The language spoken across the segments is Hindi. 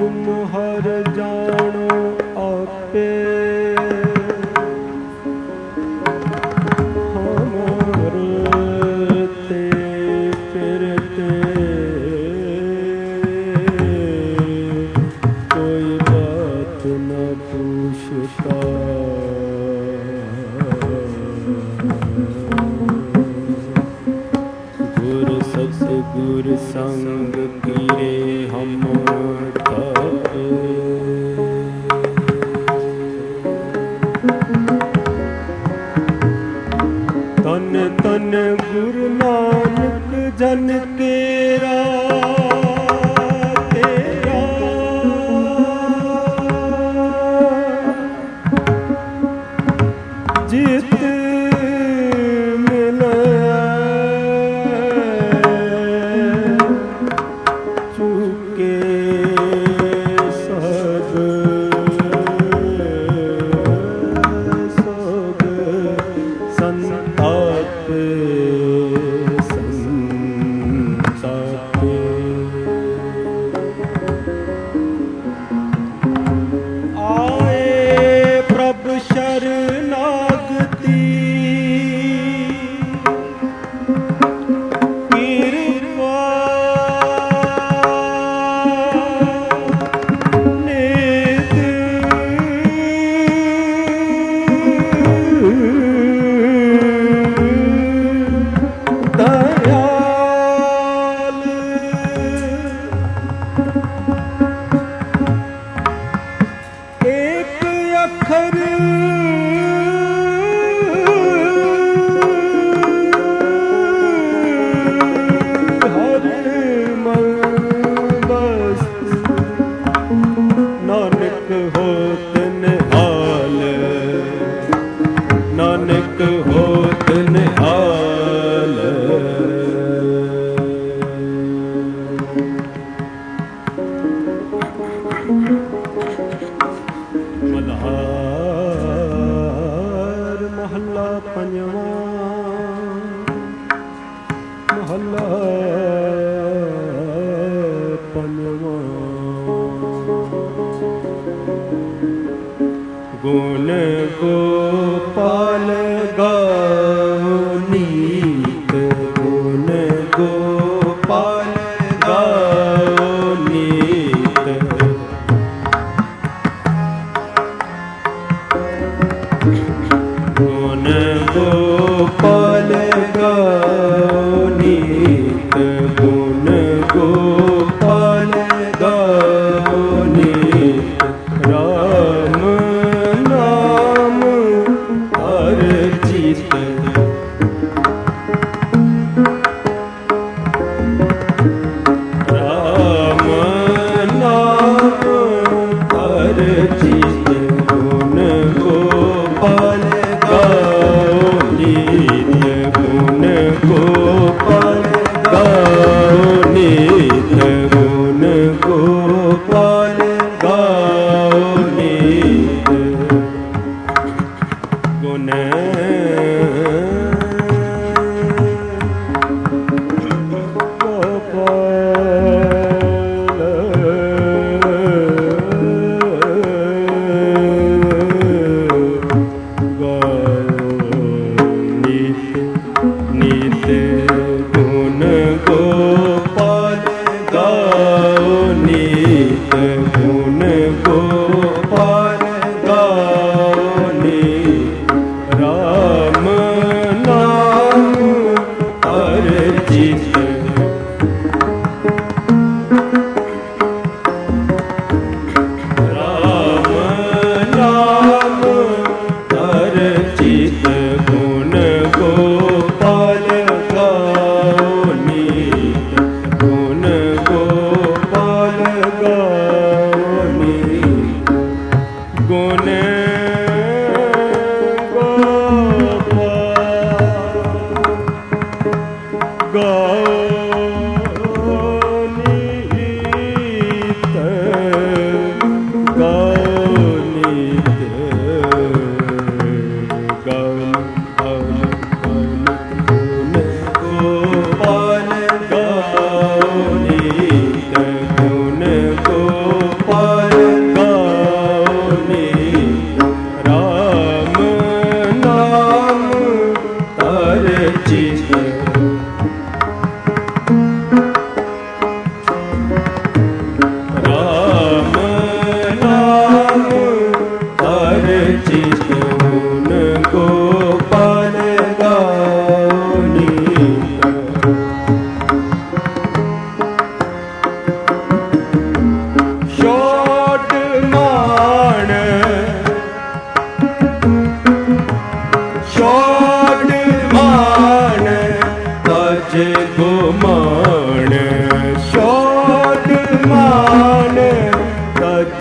तुम हर जानो आपे हमरते फिरते कोई बात न पूछता गुर सतगुर संग किए हम तारे तन तन गुरु नानक जन केरा तेरा जित गुण गोपाल गाओ नीत गुण गोपाल गाओ नीत गुण गोपाल गाओ नीत गुण गोपाल गाओ नीत राम नाम हर चित राम नाम हर चित गुण गोपाल गाओ नीत गुण गोपाल गाओ नीत गुण गोपाल गाओ नीत गुण गोपाल गाओ नीत गुण गोपाल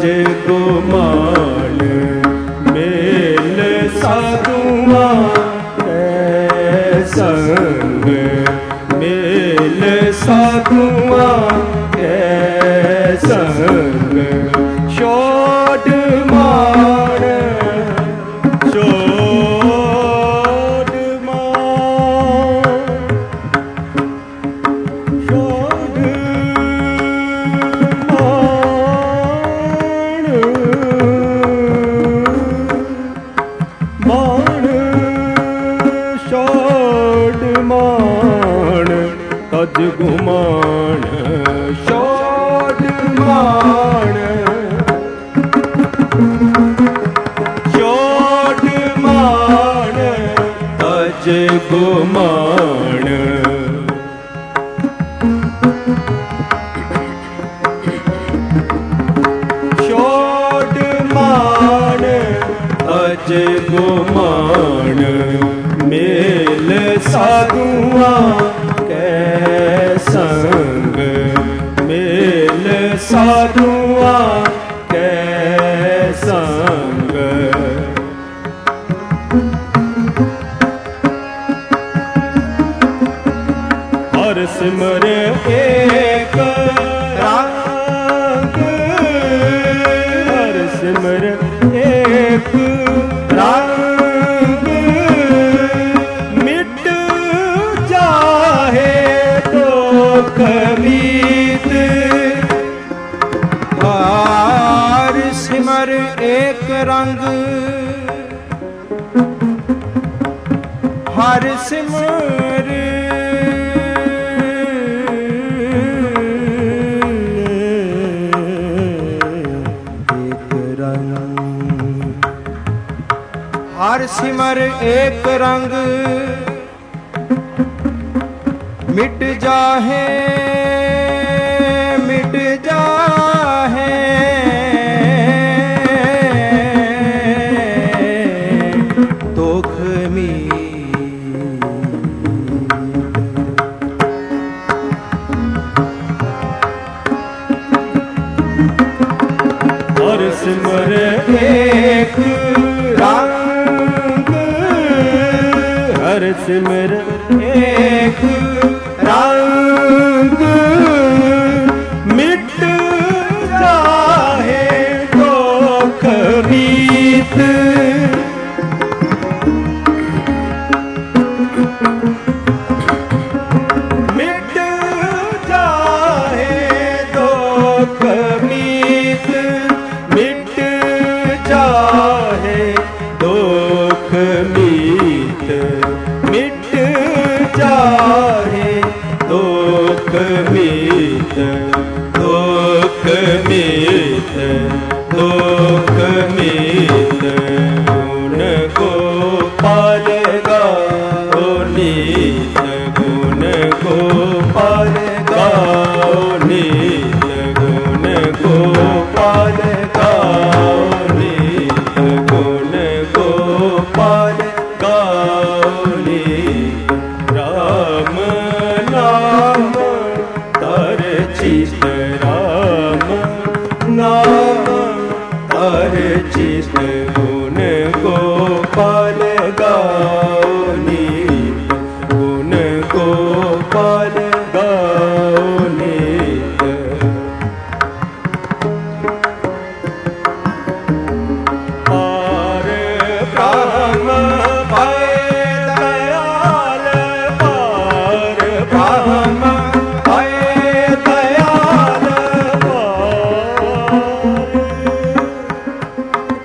गुमान मेल साधुआ के संग मेल साधुआ के संग छोड़ मान तज गुमान छोड़ मान छोड़ मान तज गुमान छोड़ मान तज गुमान मेल साधुआ के संग मेल साधुआ के संग हर सिमर एक रंग हर सिमर एक रंग मिट जाहे कमीत हर सिमर एक रंग हर सिमर एक रंग हर सिमर एक रंग मिट जाहे दुख हर सिमर एक रंग हर सिमर एक रंग मिट जाहे दुख बीत मिट जाहे दुख बीत मिट जाहे दुख बीत मिट जाहे दुख मीत दुख मीत दुख मीत गुण गोपाल गाओ नीत गुण गोपाल गाओ नीत गुण गोपाल गाओ नीत गुण गोपाल गाओ नीत राम नाम तर चित राम नाम तर चित गुण गोपाल गाओ नीत गुण गोपाल गाओ नीत पार ब्रह्म भय दयाल पार ब्रह्म भय दयाल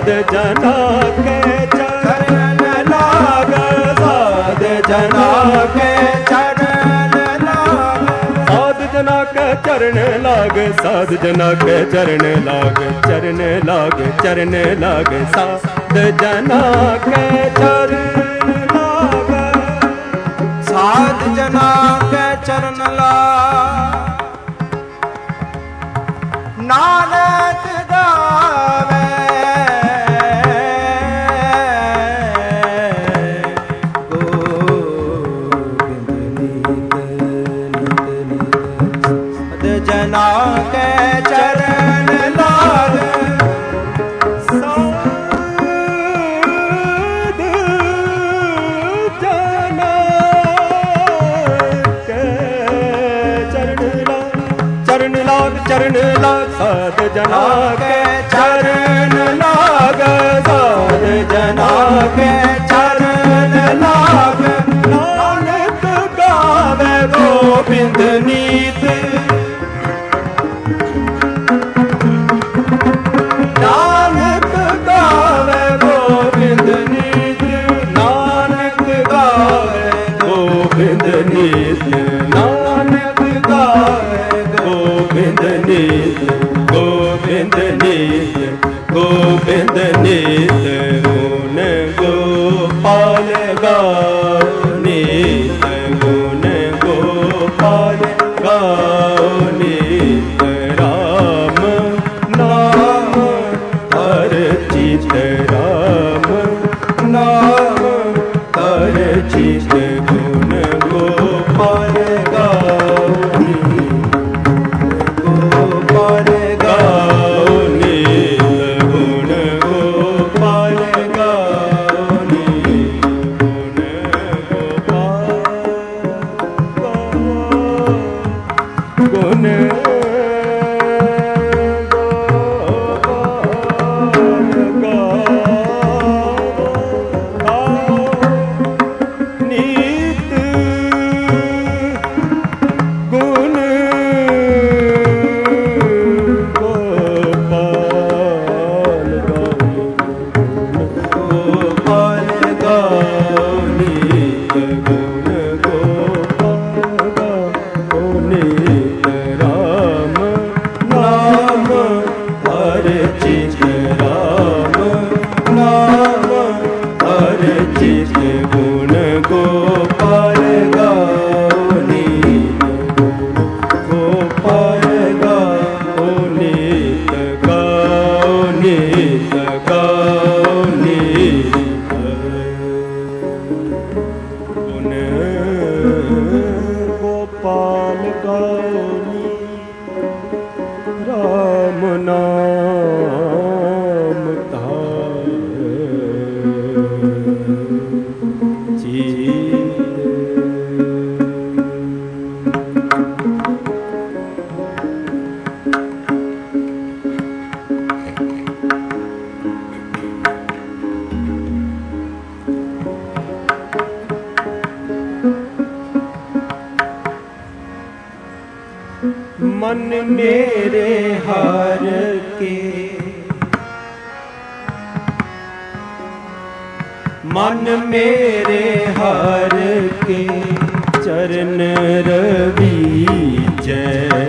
साध जना के चरण लाग, साध जना के चरण लाग, साध जना के चरण लाग, साध जना के चरण लाग, चरण लाग, चरण लाग, साध जना के चरण लाग, साध जना के चरण लाग। नानक गावे जना के चरण लाग, साध जना के चरण लाग, चरण लाग, चरण लाग, साध जना के चरण लाग, साध जना के चरण लाग। नानक गावे गोबिंद नीत, नानक गावे गोबिंद नीत, नानक गावे गोबिंद नीत, नानक गावे गोबिंद नीत, गोबिंद नीत, गोबिंद नीत, गुण गोपाल गाओ नीत, गुण गोपाल गाओ नीत, राम नाम हर चित, राम नाम हर चित, गुण गोपाल गाओ नीत, गोपाल गाओ नीत, गुण गोपाल गाओ नीत, गुण गोपाल गुण गोपाल गाओ राम नाम मन मेरे हार के, मन मेरे हार के चरण रवीजै,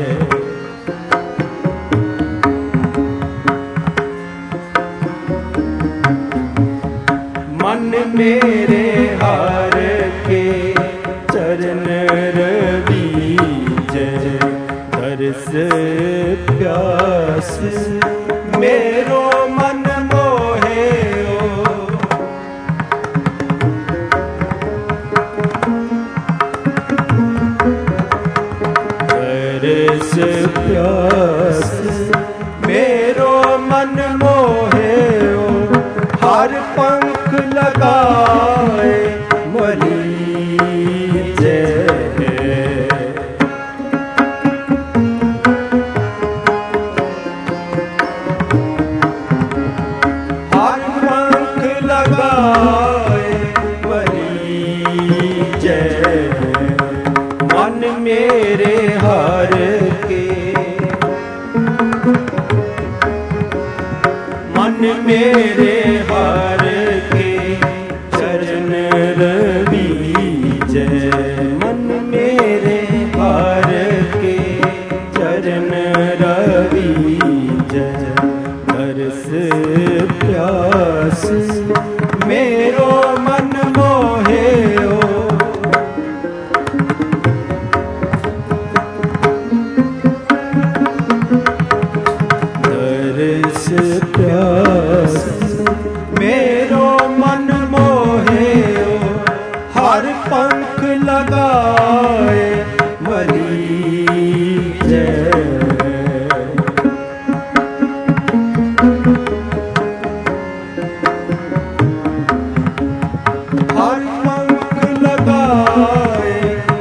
मन मेरे हार के चरण रवीजै, दर्श प्यास मेरो मन मोहे ओ, दर्श प्यास मेरो मन मोहे ओ, हर पंख लगाए मरीजै, मन मेरे हार के, मन मेरे हर के चरण रवीजै। मन मेरे हर के चरण रवीजै। तरस प्यास मेरो मन मोहेओ। तरस प्यास मेरो मन मोहेओ। हर पंख लगाए मरीजै। हर पंख लगाए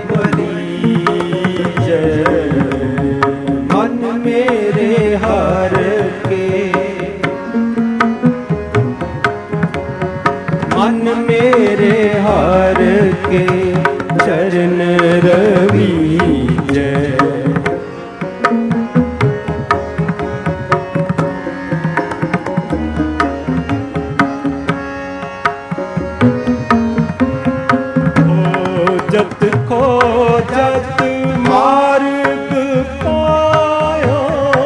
मरीजै। मन मेरे हर के मन मेरे हर के चरण रवीजै। खोजत खोजत मार्ग पायो।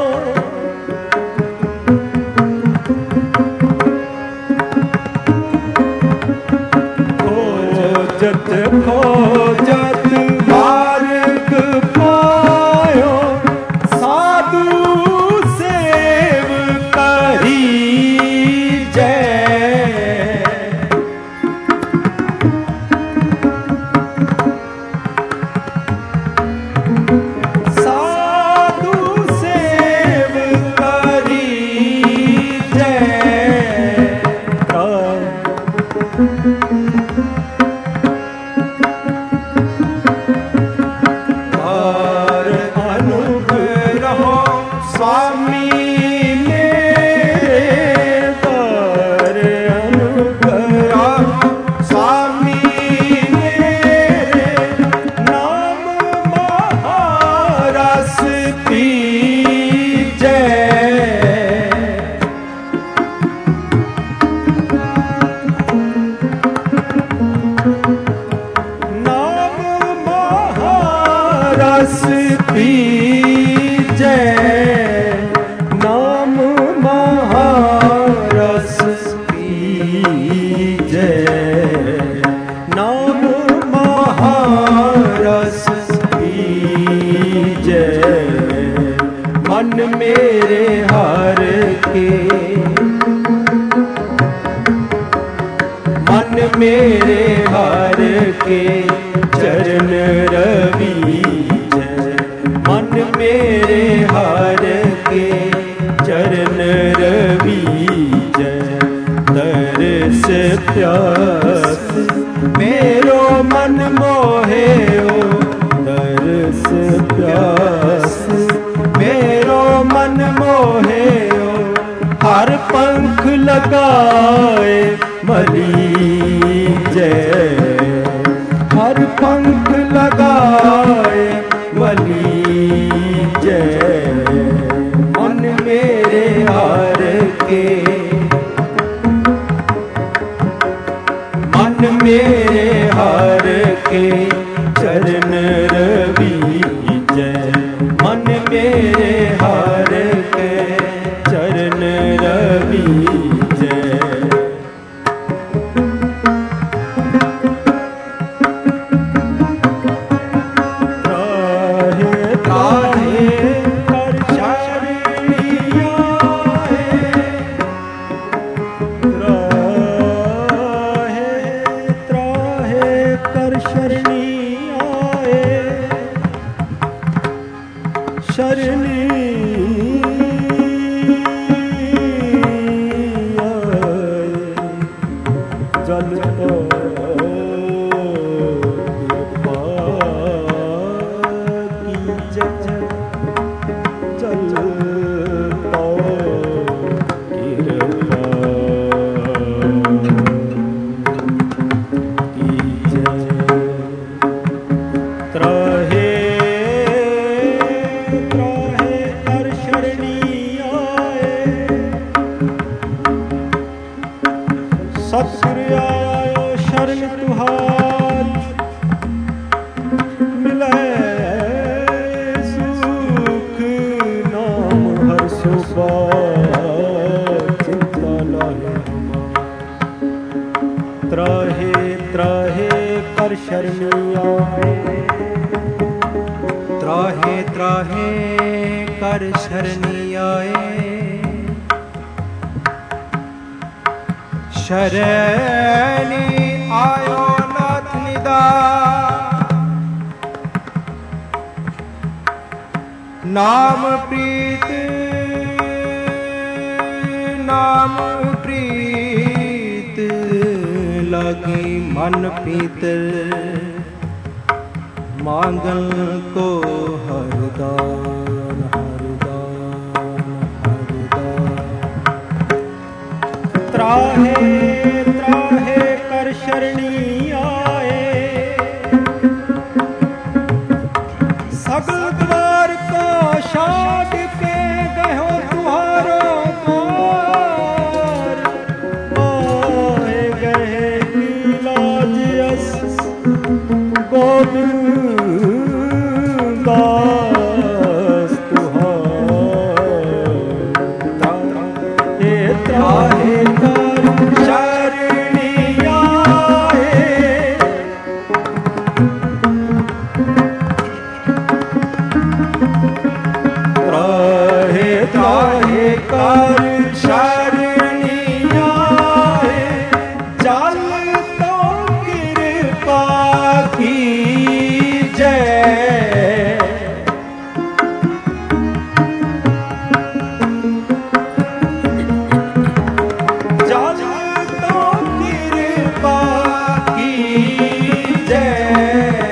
खोजत खोजत मार्ग पायो। साधु सेव करीजै। साधु सेव करीजै। और अनुग्रह स्वामी मेरे। और अनुग्रह स्वामी मेरे। नाम महारस पीजै। नाम महारस पीजै। नाम महारस पीजै। नाम महारस पीजै। मन मेरे हर के मन मेरे हर के चरण रवीजै। मन मेरे हर के चरण रवीजै। तरस प्यास मेरो मन मोहेओ। तरस प्यास मेरो मन मोहेओ। हर पंख लगाए मरीजै। हर पंख लगाए मरीजै। मन मेरे हर के मन मेरे हर के चरण रवीजै। मन मेरे हर के चरण रवीजै। त्राहे त्राहे कर शरणी आए, शरणी आयो नाथ निदान। नाम प्रीत लागी मन पीतर, मांगन को हरदान हरदान हरदान। त्राहे त्राहे कर शरणी आए, सगल द्वार को छाड़ के गयो तुम्हारो द्वार। आए गए की लाज यस गोविंद दास तुहारे। त्राहे कर शरणी आए, त्राहे त्राहे कर शरणी आए। चल तो कृपा की जय, चल तो कृपा की जय।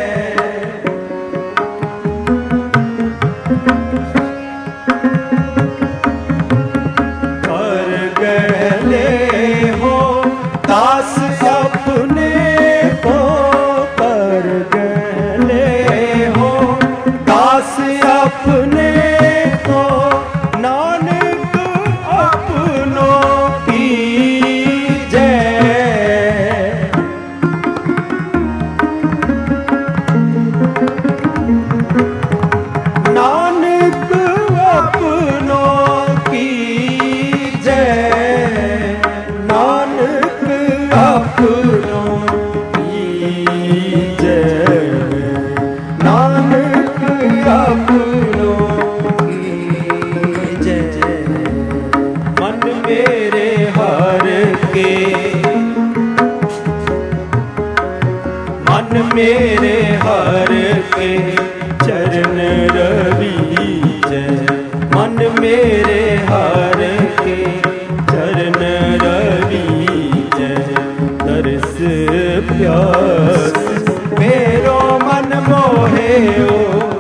कर गले हो दास अपने को, कर गले हो दास अपने को। नानक अपनों की जय, नानक अपनों की जय, नानक अपनों की जय, नानक अपनों की जय। मन मेरे हर के, मन मेरे हर के चरण रवि जय। मन मेरे हर के चरण रवि जय। तरस प्यास मेरो मन मोहे ओ,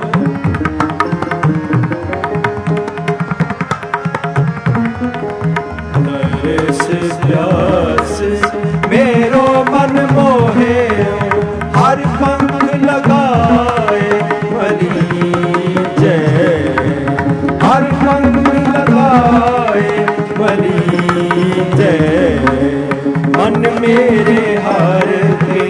तरस प्यास मेरो मन मोहे ओ। हर पंख लगाए बलि जय, हर पंख लगाए बलि जय। मन मेरे हर के,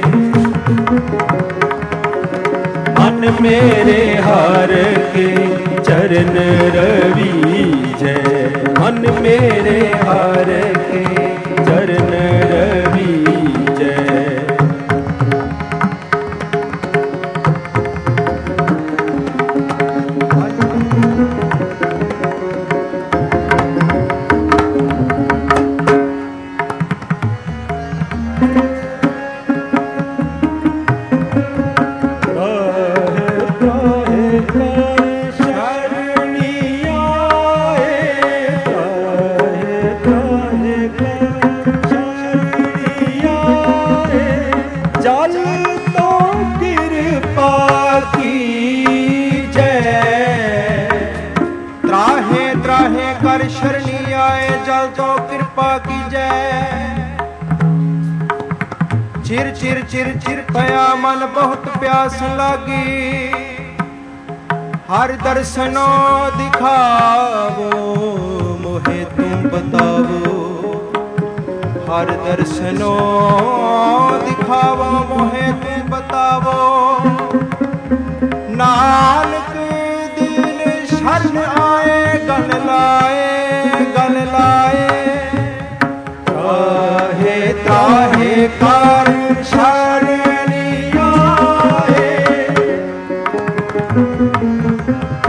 मन मेरे हर के चरण रवि जय। मन मेरे हर के चरण रवि जय। कर शरणी आए, जल तो कृपा की जय। चिर चिर चिर चिर पया मन बहुत प्यास लागी। हर दर्शनो दिखावो मोहे तुम बतावो। हर दर्शनो दिखावो मोहे तुम बतावो। नानक दीन शरण आए, गल लाए गल लाए। त्राहे त्राहे कर शरणी आए।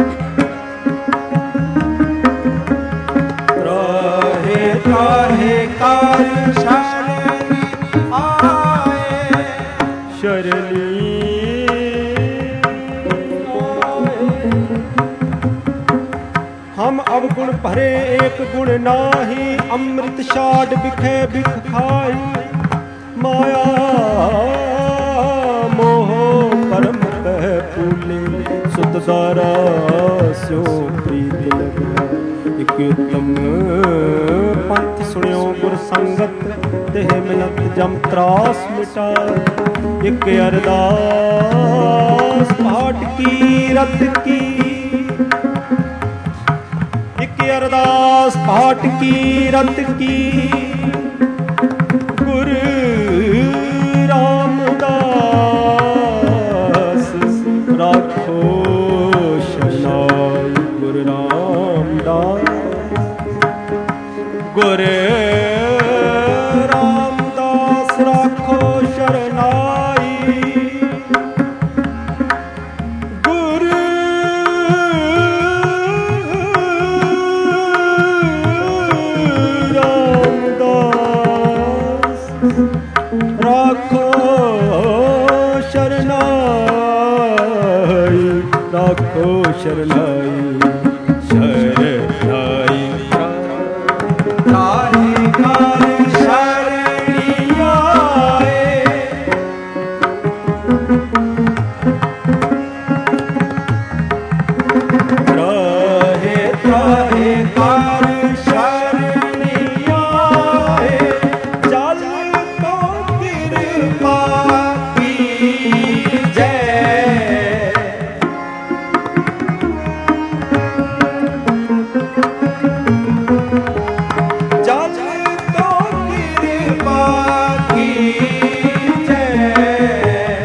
भरे एक गुण नाही, अमृत शाड बिखे बिख खाई। माया मोह परम कह फूले, सुत दारा स्यो प्रीति लगा। एक उत्तम पंथ सुनियो गुर संगत, देह मिलत जम त्रास मिटाए। एक अरदास पाठ की रत की, एक अरदास पाठ की रत की। गुरु रामदास राखो शरणाई। गुरु रामदास, गुरु रामदास राखो शरणाई। गुरु रामदास राखो शरणाई, राखो शरणाई, शरणाई। तारे घर शरणिया रहे, तारे घर शरणिया जल को कृपा की जय। जल को कृपा की जय।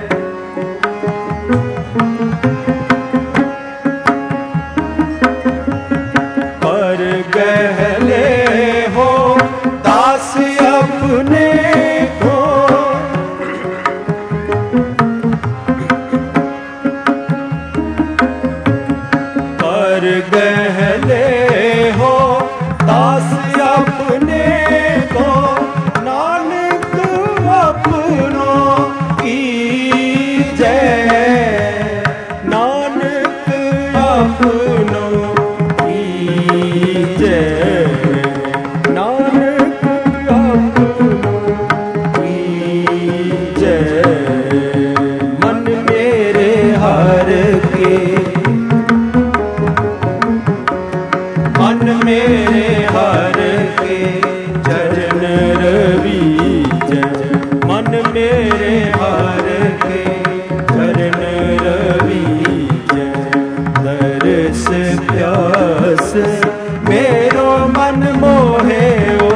पर गहले हो दास अपने को, पर गहले हो दास अपने को। नानक अपनों की जय, नानक अपनों की जय, नानक अपनों की जय। मन मेरे हर के, मन मेरे हर के चरण रवि जय। मन मेरे हर के चरण रवि जय। दरस प्यास मेरो मन मोहे ओ,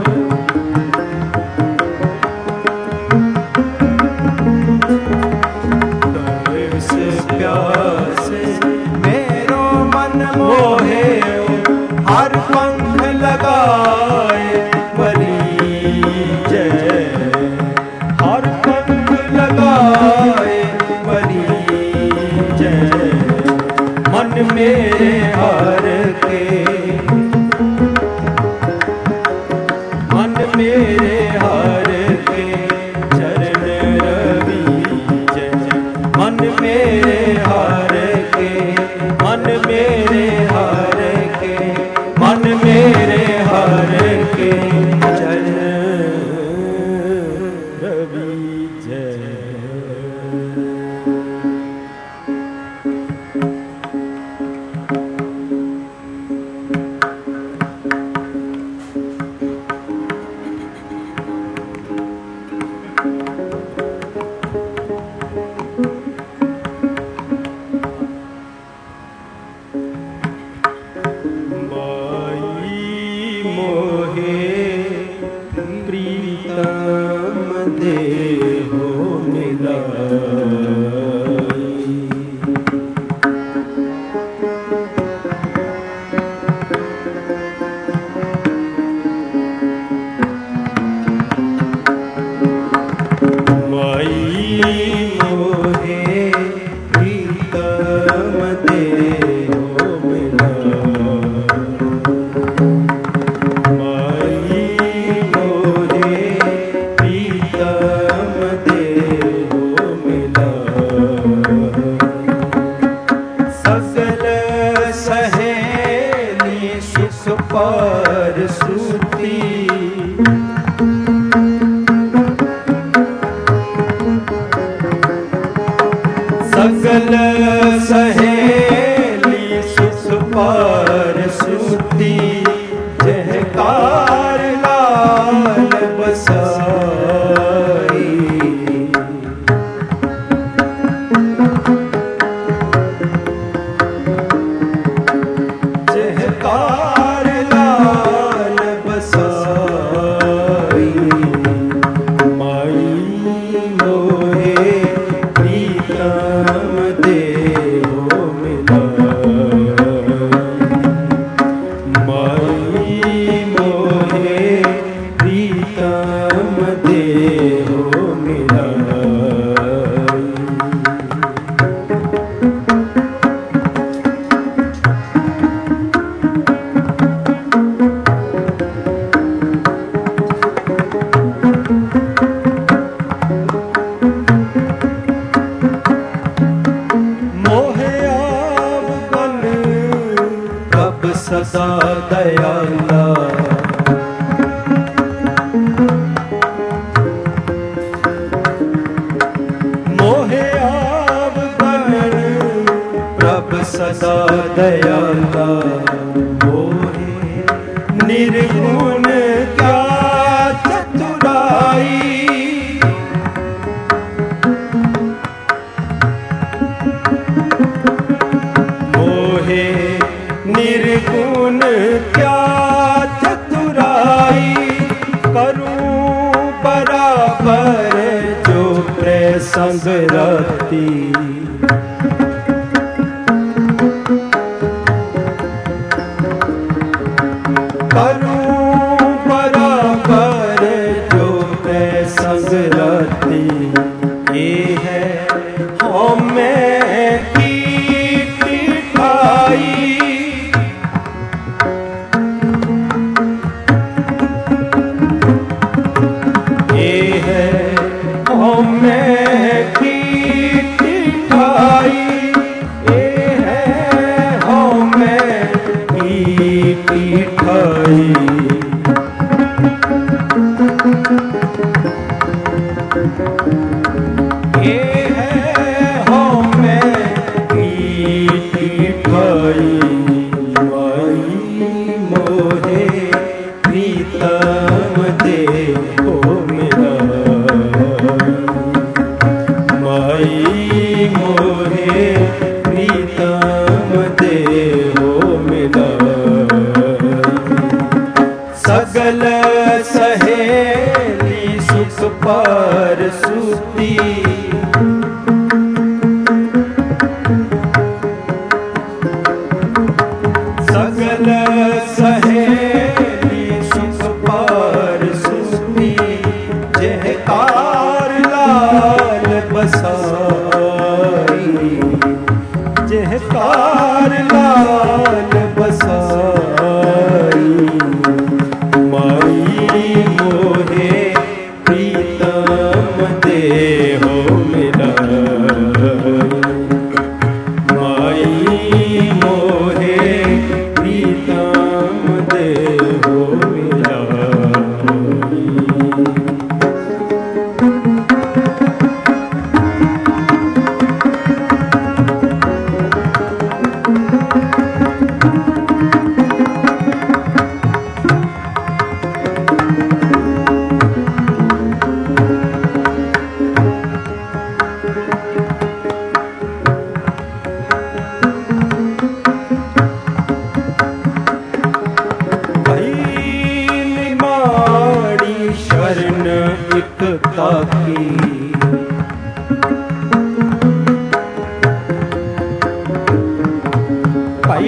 दरस प्यास मेरो मन मोहे ओ। हर पंख लगाए बली जय, हर पंख लगाए बली जय। मन मेरे हर के, मन मेरे हर के चरण रवि जय। मन मेरे हर के, मन मेरे हर के, मन मेरे हर के चरण रवि जय। सगल सहेली सुख पार सुती जहकार लाल बसाई। जहकार लाल बसाई। माई मोहे प्रीतम देहो मिलाई। माई मोहे प्रीतम देहो मिलाई। सदा दयाला मोहे आवगन प्रभ सदा दयाला। मोहे निर्गुण क्या चतुराई। मोहे निर्गुण क्या चतुराई। करूं बराबर जो प्रसंग रति। करूं बराबर जो प्रसंग रति। ये है हमें की टिठाई। सगल सहेली सुख पार सुती। सगल सहेली सुख पार सुती जहकार लाल बसाई। जहकार लाल बसाई। माई मोहे प्रीतम देहो मिलाई। माई मोहे प्रीतम देहो मिलाई। शरण एक ताकी। भाई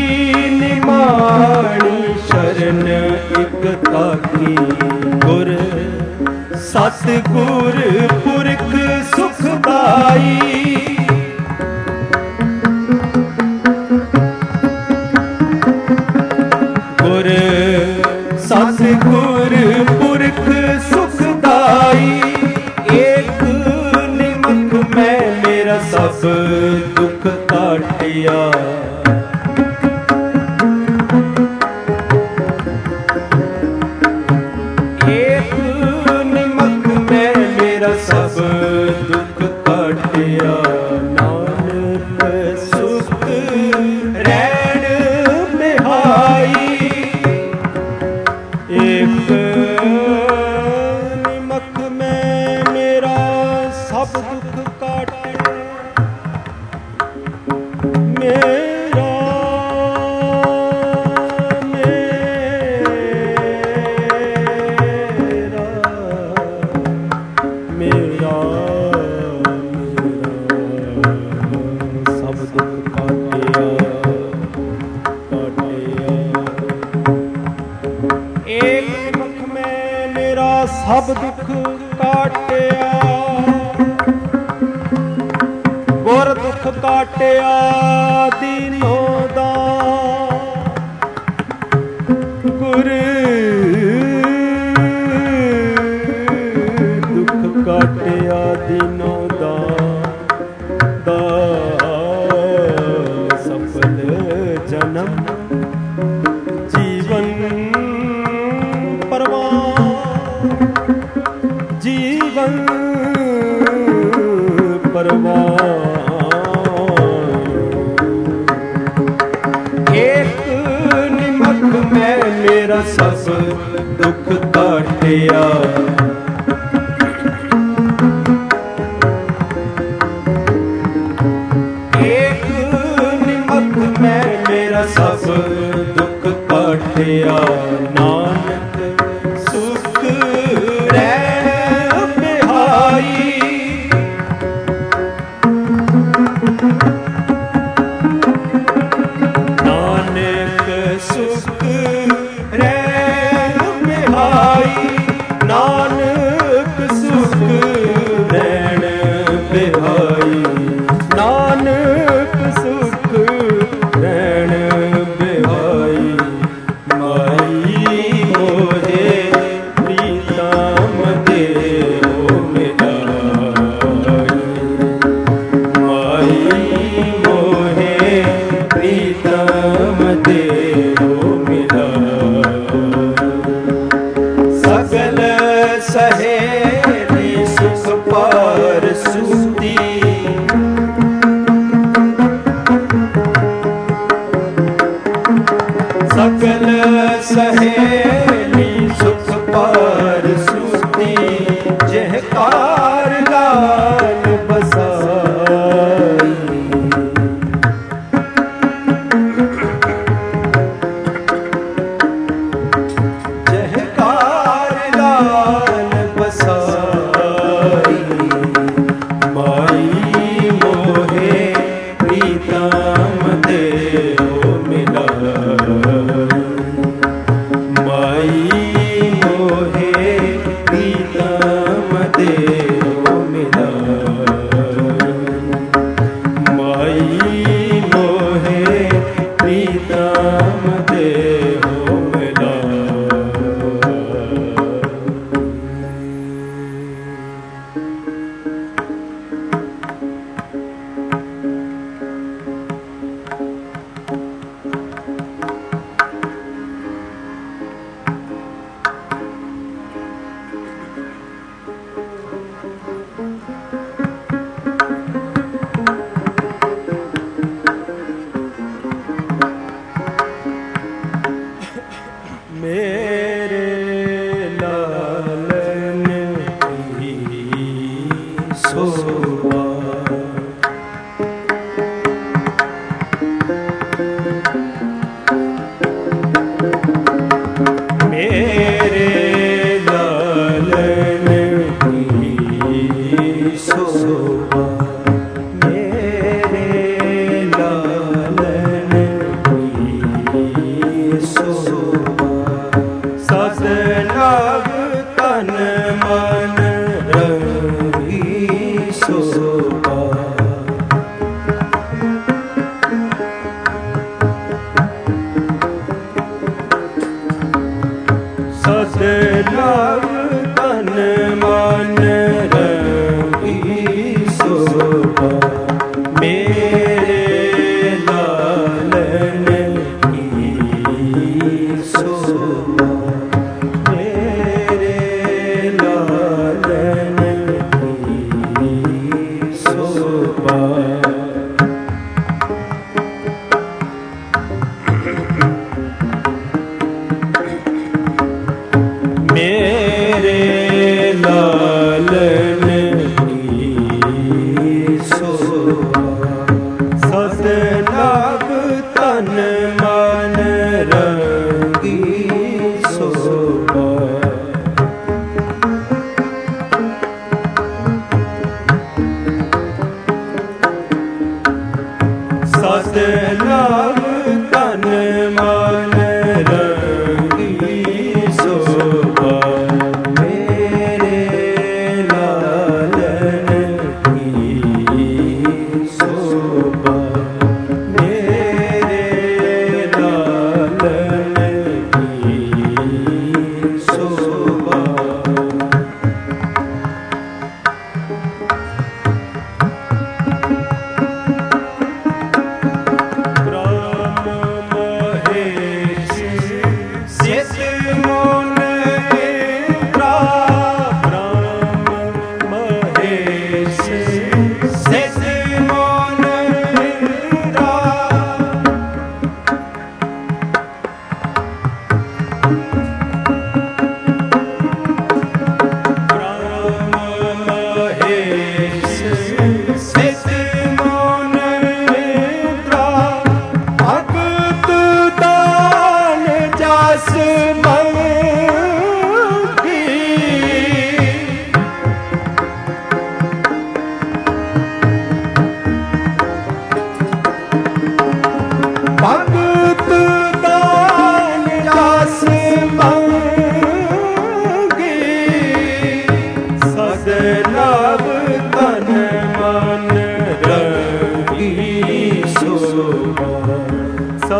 निमाणी शरण एक ताकी। गुर सतगुर पुरख सुखदाई। गुर सतगुर पुरख सुखदाई। एक निमक में मेरा सब दुख काटिया। एक निमक में मेरा सब दुख काटिया। नानक सब दुख काटिया गुर दुख काटिया दीनों दा गुर दुख काटिया दीनों दा सफल जन्म जीवन जीवन परवान एक निमक में मेरा सब दुख काटिया एक निमक में मेरा सब दुख काटिया नानक सुख नानक सुख रैन बिहाई नानक सुख रैन बिहाई नानक सुख रैन बिहाई माई मोहे प्रीतम देव मिलाई माई मोहे प्रीतम देव सकल सहेली सुख पार सूती सकल सहेली सुख पार सूती जह कार लाल बसाई माई मोहे प्रीतम देव मिलाई माई मोहे प्रीतम देव मिलाई माई मोहे प्रीतम देव मेरे लालन की शोभा मेरे लालन की शोभा मेरे लालन की शोभा सदनव तन मन रंगी शोभा सदनव तन मन रंगी शोभा मेरे लालन की शोभा मेरे लालन की शोभा मेरे लालन की शोभा सदनव तन मन रंगी शोभा सदनव तन मन रंगी शोभा मेरे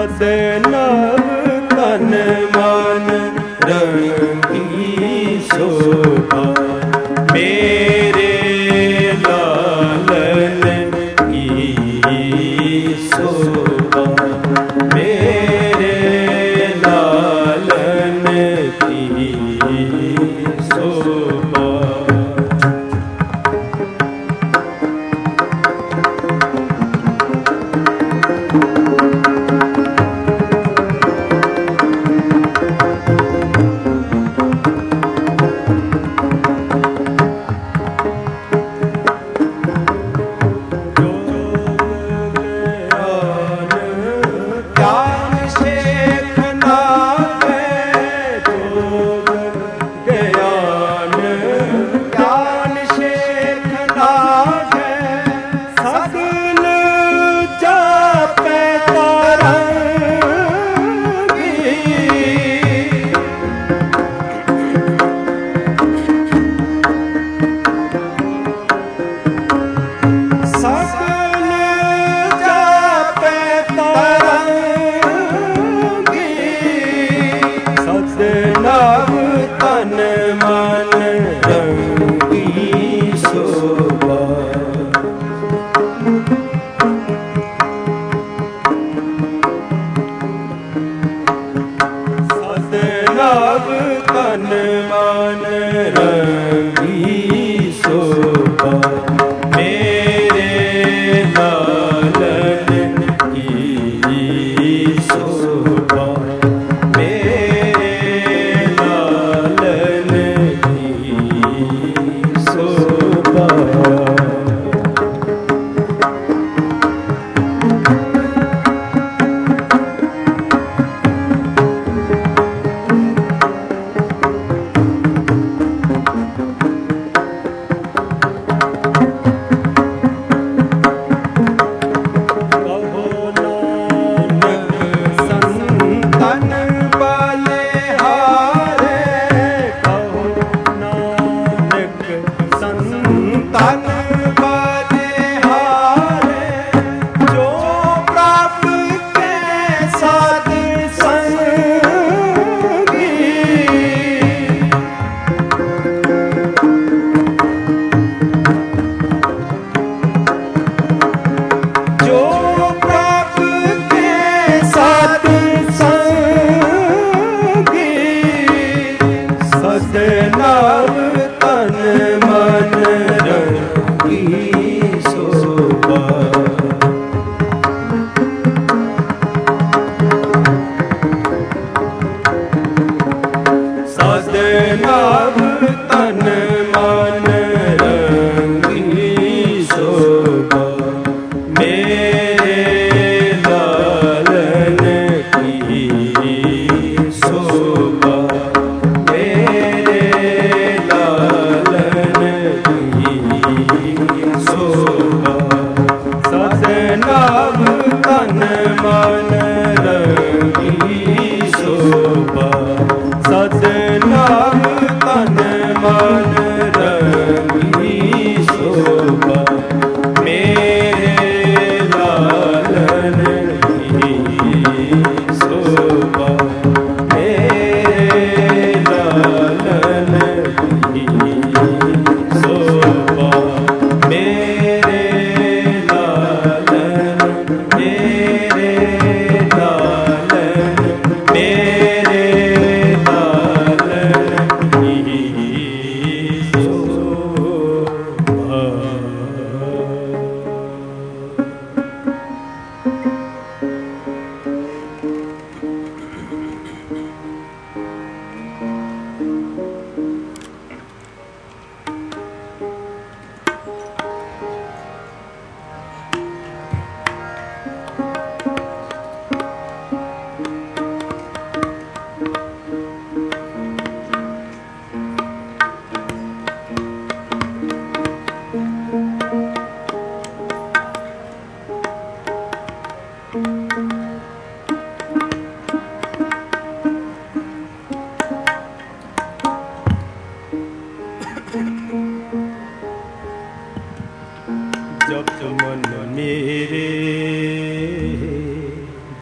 सद नव तन मन रंगी शोभा मेरे लालन की शोभा मेरे लालन की शोभा।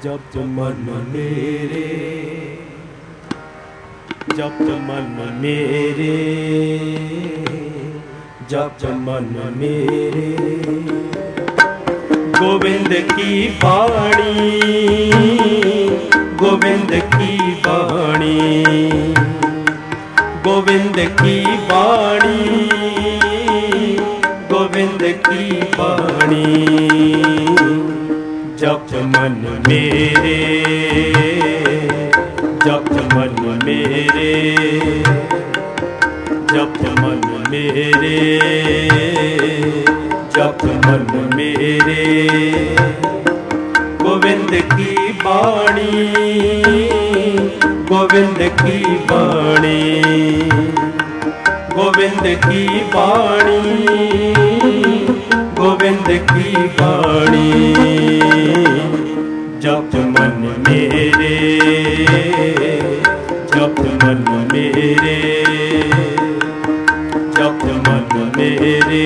जप मन मेरे, जप मन मेरे, जप मन मेरे। गोविंद की वाणी, गोविंद की वाणी, गोविंद की वाणी, गोविंद की वाणी। जप मन मेरे, जप मन मेरे, जप मन मेरे, जप मन मेरे। गोविंद की वाणी, गोविंद की वाणी, गोविंद की वाणी, गोविंद की वाणी। जप मन मेरे, जप मन मेरे, जप मन मेरे,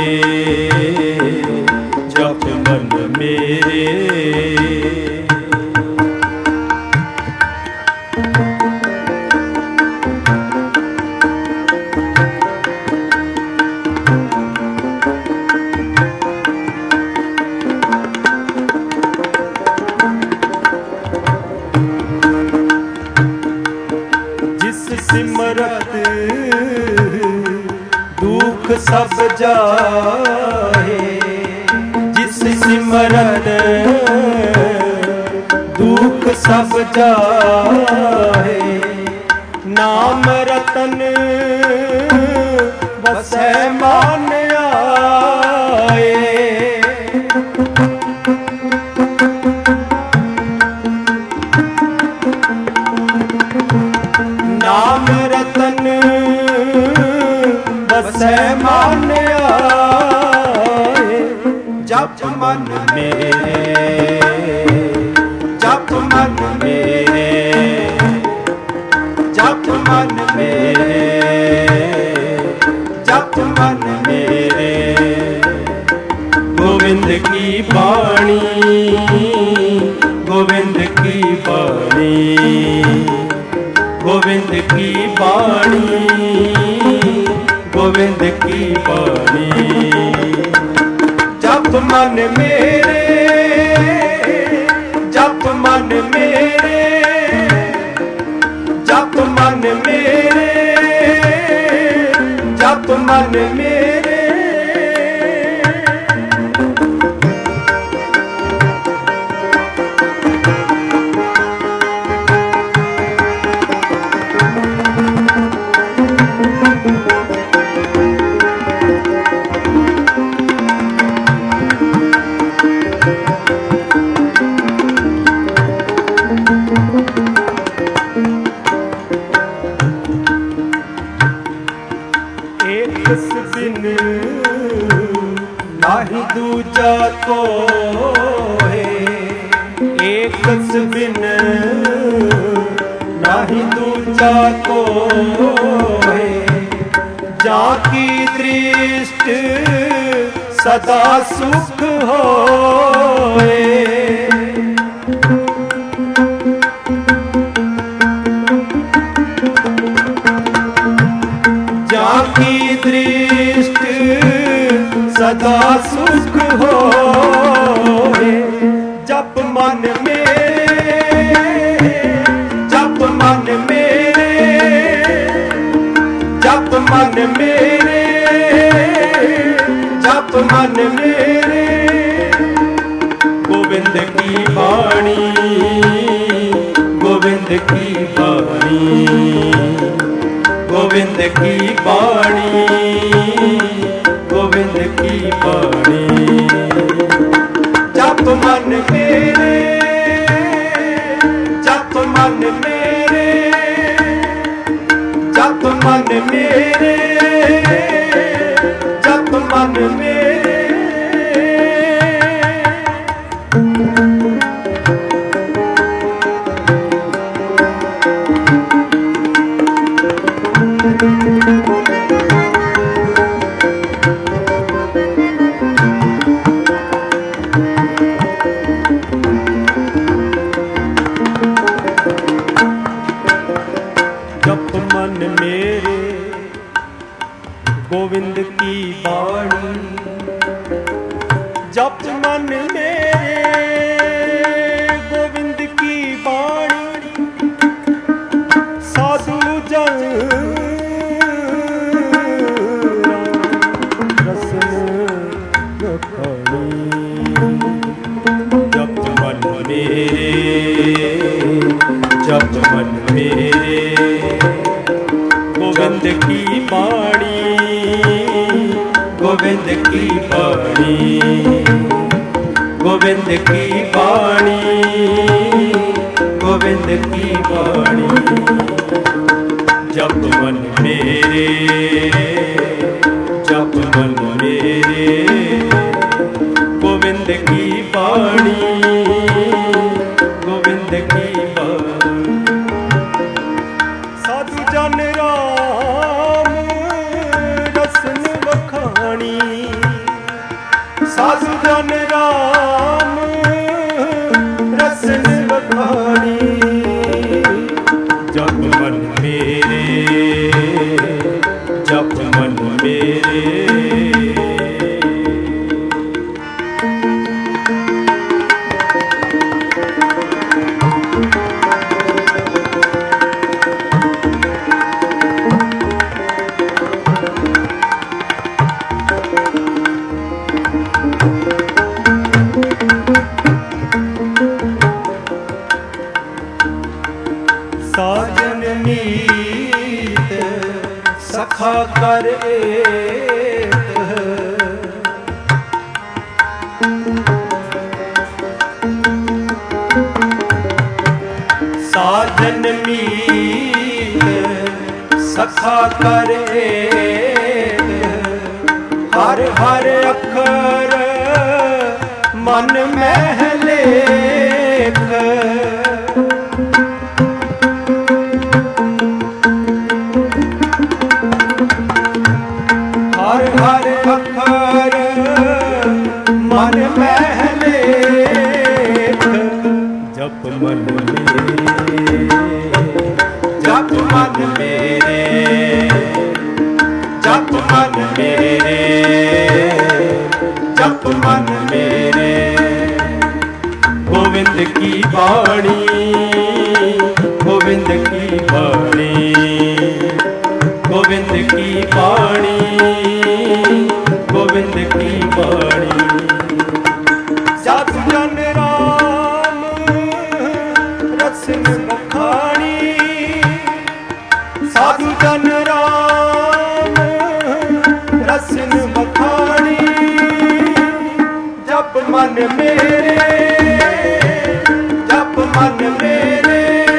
जप मन मेरे। सिमरत दुख सब जाए, जिस सिमरत दुख सब जाए। नाम रतन बसै मान आए, नाम रतन बसै मान आए। जप मन मेरे, जप मन मेरे, जप मन मेरे, जप मन मेरे। गोविंद की वाणी, गोविंद की वाणी, गोविंद की वाणी, गोविंद की वाणी। जप मन मेरे, जप मन मेरे, जप मन मेरे, जप मन मेरे। एक बिन नाही दूजा कोई, एक बिन नाही दूजा कोई। जाकी दृष्टि सदा सुख होए, जाकी दृष्टि सदा सुख होए। जप मन मेरे, जप मन मेरे, जप मन मेरे, जप मन मेरे। गोविंद की वाणी, गोविंद की वाणी, गोविंद की वाणी, गोविंद की वाणी। जप मन मेरे, जप मन मेरे, जप मन मेरे, जप मन मेरे। जप मन मेरे गोविंद की वाणी, गोविंद की वाणी, गोविंद की वाणी, गोविंद की वाणी। जप मन मेरे, जप मन मेरे गोविंद की वाणी, गोविंद की वाणी। साधु जन राम रसन बखानी, साधु जन राम रसन बखानी। जप मन मेरे, जप मन मेरे। साजन मीत सखा कर एक, साजन मीत सखा कर एक। हर हर अखर मन में लेख, हर हर अखर मन में लेख। जप मन मेरे, जप मन मेरे, जप मन मेरे, जप मन मेरे। गोविंद की वाणी, गोविंद की वाणी, गोविंद की वाणी, गोविंद की वाणी। साधु जन राम रसन बखानी, साधु जन राम रसन बखानी। जप मन मेरे, जप मन मेरे,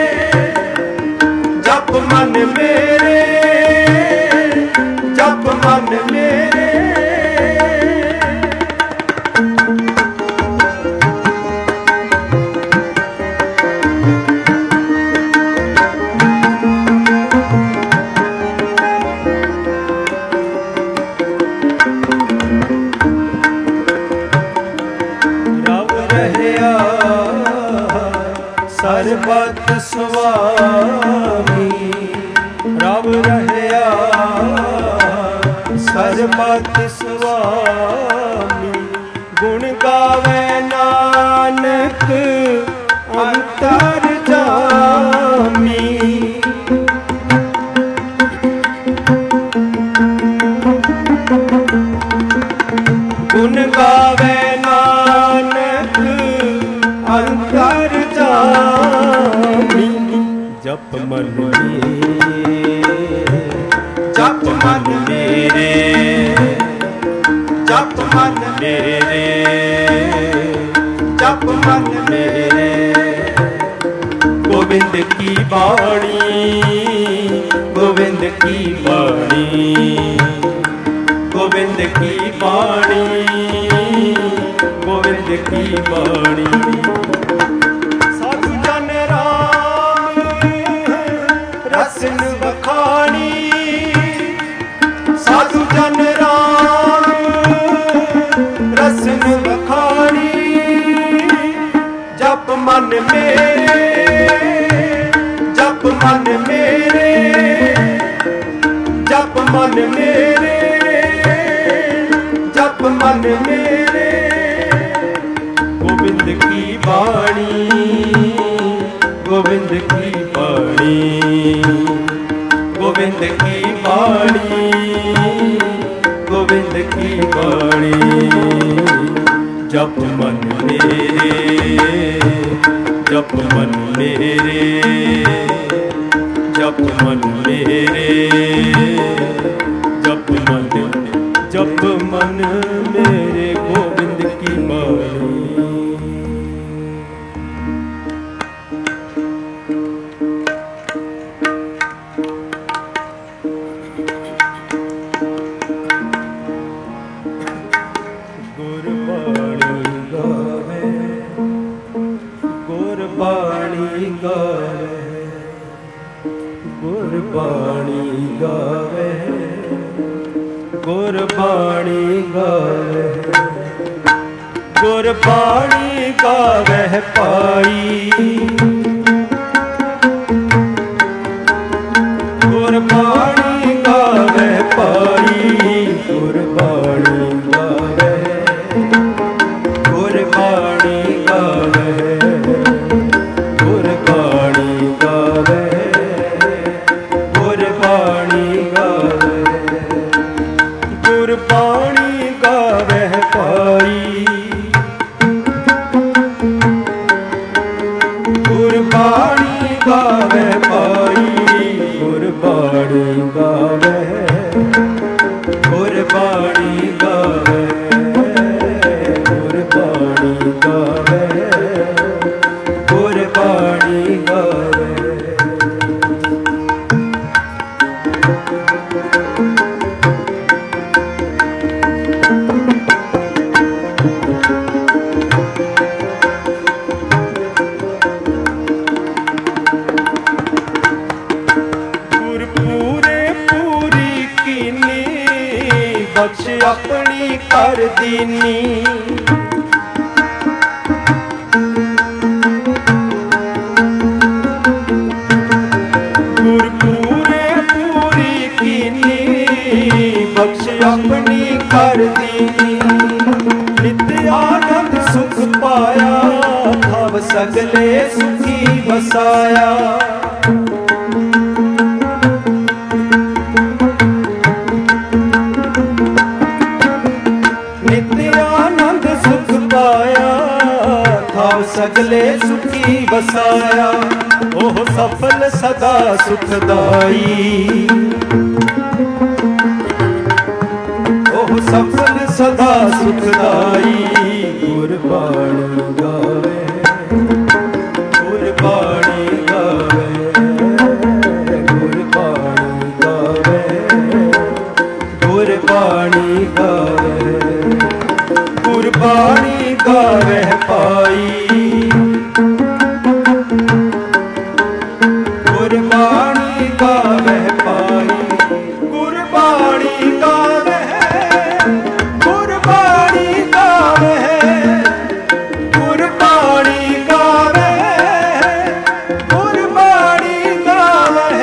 जप मन मेरे, जप मन मेरे। रब रहया सर्बत स्वामी, रब रहया सर्बत स्वामी। गुण गावे नानक अंतर जामी, गुण गावे नानक अंतर जामी। जप मन मेरे, जप मन मेरे, जप मन मेरे, जप मन मेरे। गोविंद की वाणी, गोविंद की वाणी, गोविंद की वाणी, गोविंद की वाणी। साधु जन राम रसन बखानी, साधु जन राम रसन बखानी। जप मन मेरे, जप मन मेरे, जप मन मेरे, जप मन मेरे। गोविंद की वाणी, गोविंद की वाणी, गोविंद की वाणी, गोविंद की वाणी। जप मन मेरे, जप मन मेरे। जप मन मेरे, जप मन मेरे गोविंद की बाणी। गुरबाणी गावे, गुरबाणी गावे, गुरबाणी गावे पाई, गुरबाणी गावे पाई, गुरबाणी गावे, गुरबाणी गावे, गुरबाणी गावे, गुरबाणी गावे, गुरबाणी गावे पाई, गुरबाणी गावे पाई, गुरबाणी गावे, गुरबाणी गावे, गुरबाणी गावे, गुरबाणी गावे। बख्श अपनी कर दीनी, गुरपूरे पूरी कीनी, बख्श अपनी कर दीनी, नित्य आनंद सुख पाया, भव सगले सुखी बसाया। सगले सुखी बसाया, ओह सफल सदा सुखदाई, ओह सफल सदा सुखदाई। गुरबाणी गावे, गुरबाणी गावे, गुरबाणी गावे, गुरबाणी गावे, गुरबाणी गावे पाई, गुरबाणी गावे पाई, गुरबाणी गावे, गुरबाणी गावे, गुरबाणी गावे, गुरबाणी गावे।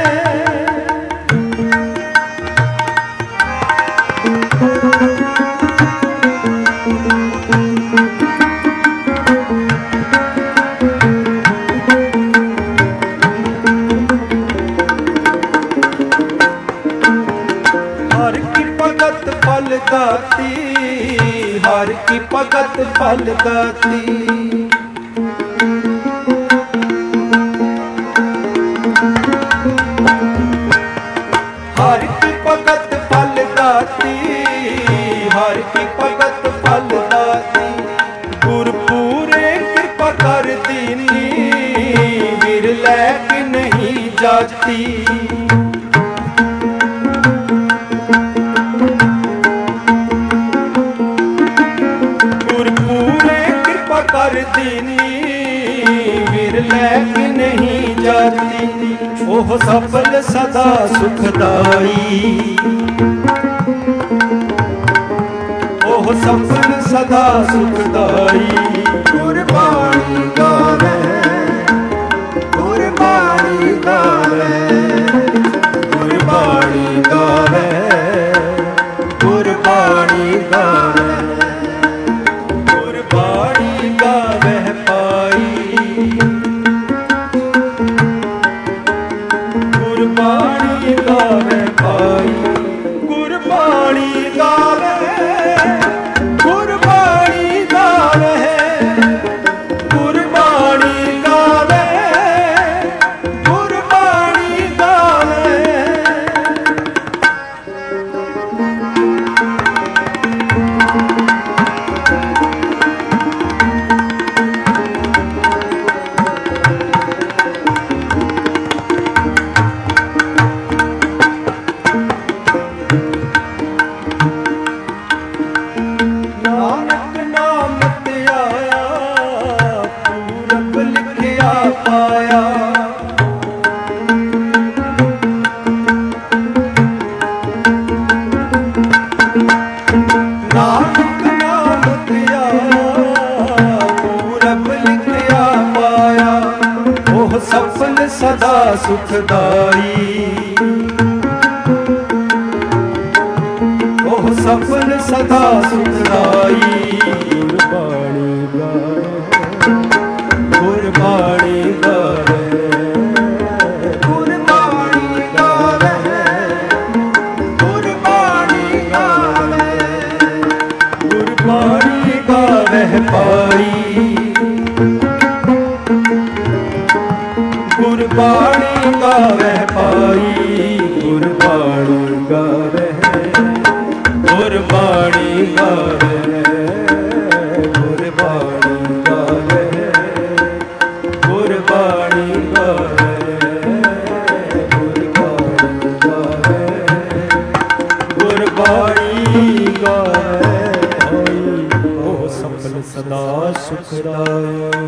हर की भगत फल दाती, हर की भगत फल दाती, हर की भगत फल दाती, हर की भगत फल दाती। गुरपूरे कृपा कर दीनी, विरलै की नहीं जाती। कर दीनी, विरलै की नहीं जाती, ओह सफल सदा सुखदाई, ओह सफल सदा सुखदाई। गुरबाणी गावे, गुरबाणी गावे, गुरबाणी गावे, गुरबाणी गावे, गुरबाणी गावे पाई, गुरबाणी गावे पाई, गुरबाणी गावे, गुरबाणी गावे, सदा सुखदाई, ओह सपन सदा सुखदाई। गुरबाणी गावे, गुरबाणी गावे, गुरबाणी गावे, गुरबाणी गावे, गुरबाणी गावे पाई, गुरबाणी गावे पाई, गुरबाणी गावे, गुरबाणी गावे, गुरबाणी गावे, गुरबाणी गावे, गुरबाणी गावे, गुरबाणी गावे, ओ सफल सदा सुखदाई।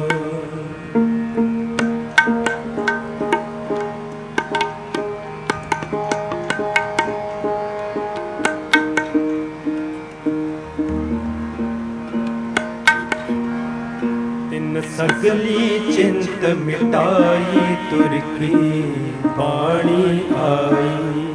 सगली चिंत मिटाई, तुर की बाणी आई।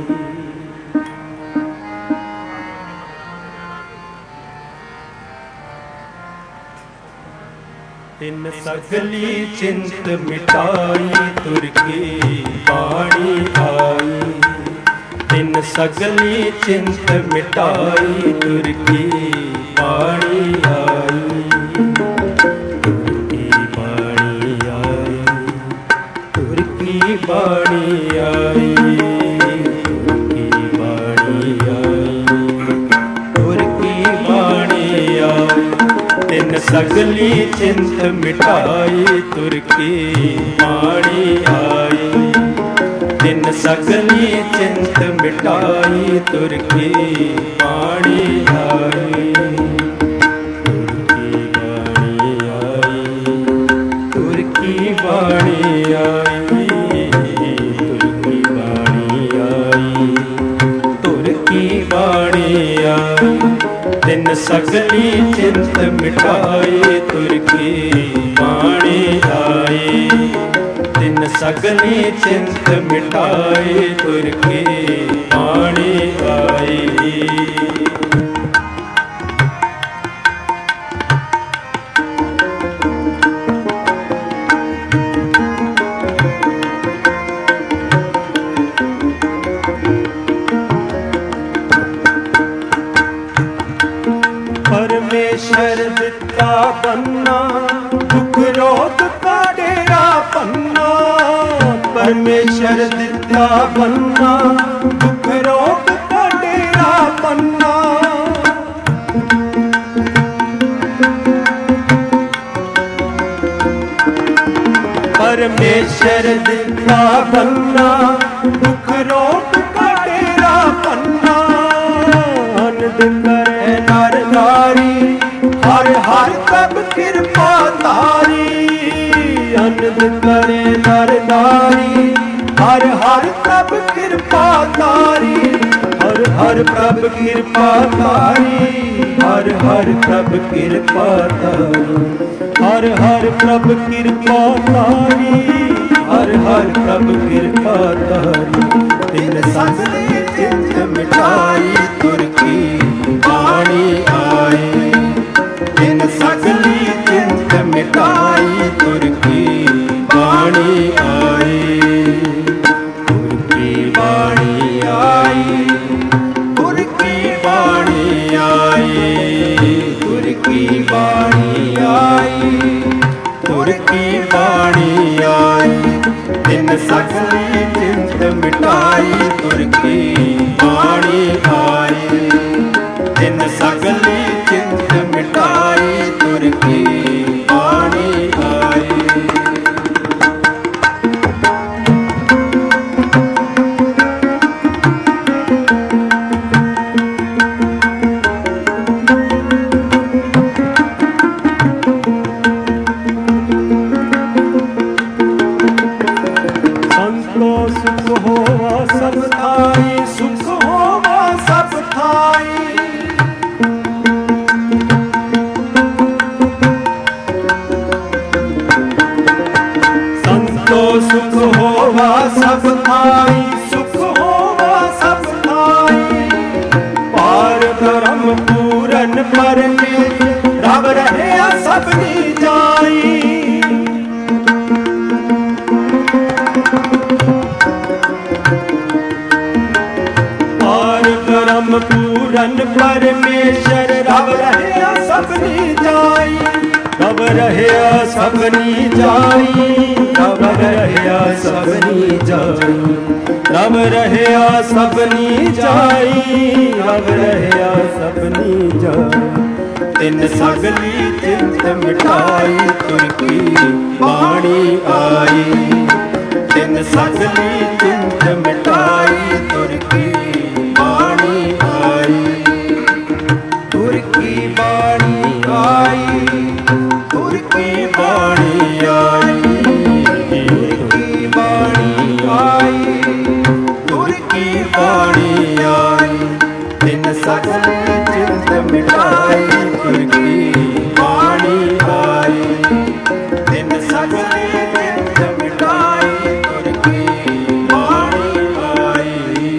तिन सगली चिंत मिटाई, तुर की बाणी आई। तिन सगली चिंत मिटाई, तुर की बाणी आई। बाणी आई, की बाणी आई, गुर की बाणी आई। तिन सगली चिंत मिटाई, तुर की बाणी आई। तिन सगली चिंत मिटाई, तुर की बाणी आई। तुर की बाणी आई, तिन सगली चिंत मिटाई, तुर की बाणी आई। तिन सगली चिंत मिटाई, तुर की बाणी आई। परमेश्वर दिता बन्ना, दुख रोग का डेरा पन्ना। परमेश्वर दिता बन्ना, दुख रोग का डेरा पन्ना। परमेश्वर दिता बन्ना, दुख रोग का डेरा पन्ना। आनंद करे नर नारी, हर हर प्रभ कृपा तारी। आनंद करे नर नारी, हर हर प्रभ कृपा तारी। हर हर प्रभ कृपा तारी, हर हर प्रभ कृपा तारी। हर हर प्रभ कृपा तारी, हर हर प्रभ कृपा तारी। तिन सगली चिंत मिटाई, तुर की बाणी आई। तिन सगली चिंत मिटाई, तुर की बाणी आई। तुर की बाणी आई, तुर की बाणी आई। तुर की बाणी आई, तुर की बाणी आई। तिन सगली चिंत मिटाई, तुर की बाणी आई। तिन सगली चिंत मिटाई, तुर की बाणी आई। संतो सुख होवा सब थाई, सुख होवा सुख होवा सब थाई, सुख होवा सब थाई। पार ब्रह्म पूरन परमेश्वर रब रहे सबनी जाई। पार ब्रह्म पूरन परमेश्वर रब रहे सबनी जाई। रब रहे सबनी जाई, रब रहे सबनी जाई, रब रहे सबनी जाई, रब रहे सबनी जाई। तिन सगली चिंत मिटाई तुर की बाणी आई। तिन सगली चिंत मिटाई तुर की बाणी आई। तुर की बाणी आई, तुर की बाणी आई, तुर की बाणी आई, तुर की बाणी आई। तिन सगली चिंत मिटाई तुर की बाणी आई। तिन सगली चिंत मिटाई तुर की बाणी आई।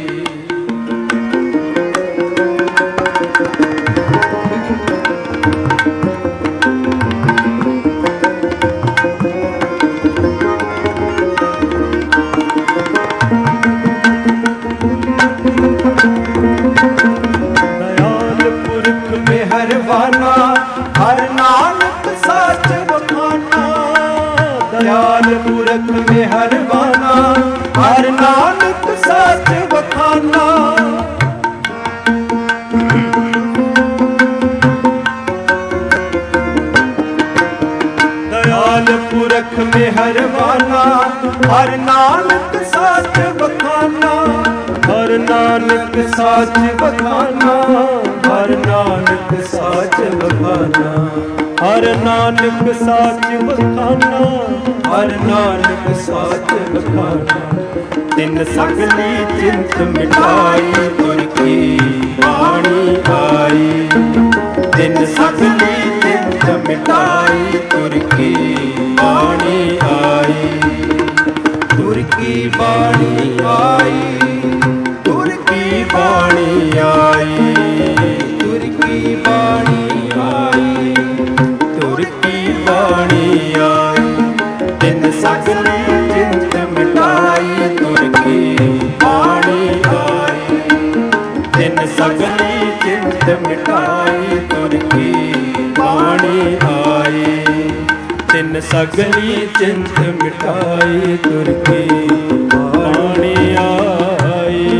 मेहरबाना हर नानक सच बखाना। दयाल पुरख मेहरबाना हर नानक सच बखाना। दयाल पुरख मेहरबाना हर नानक सच बखाना। हर नानक सच बखाना, हर नानक साच बखाना। हर नानक साच बखाना, हर नानक साच बखाना। तिन सगली चिंत मिटाई तुर की बाणी आई। तिन सगली चिंत मिटाई तुर की बाणी आई। तुर की बाणी आई, तुर की बाणी आई, तुर की बाणी आई, तुर की बाणी आई। तिन सगली चिंत मिटाई तुर की बाणी आई। तिन सगली चिंत मिटाई तुर की बाणी आई। तिन सगली चिंत मिटाई तुर की बाणी आई।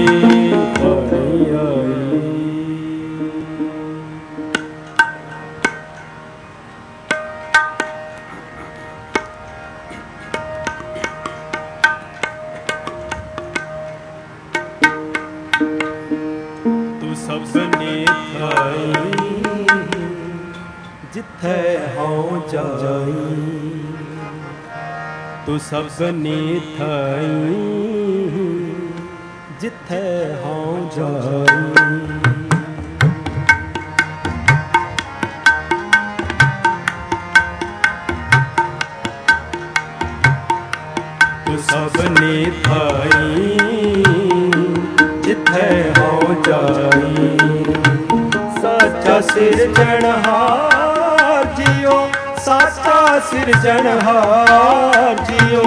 सबने थाई जिथे हाँ जाई। तू सबने थाई जिथे हाँ जाई। तू सबने थाई जिथे हाँ जाई। साचा सिरजनहार जियो, साचा सिरजनहार जियो।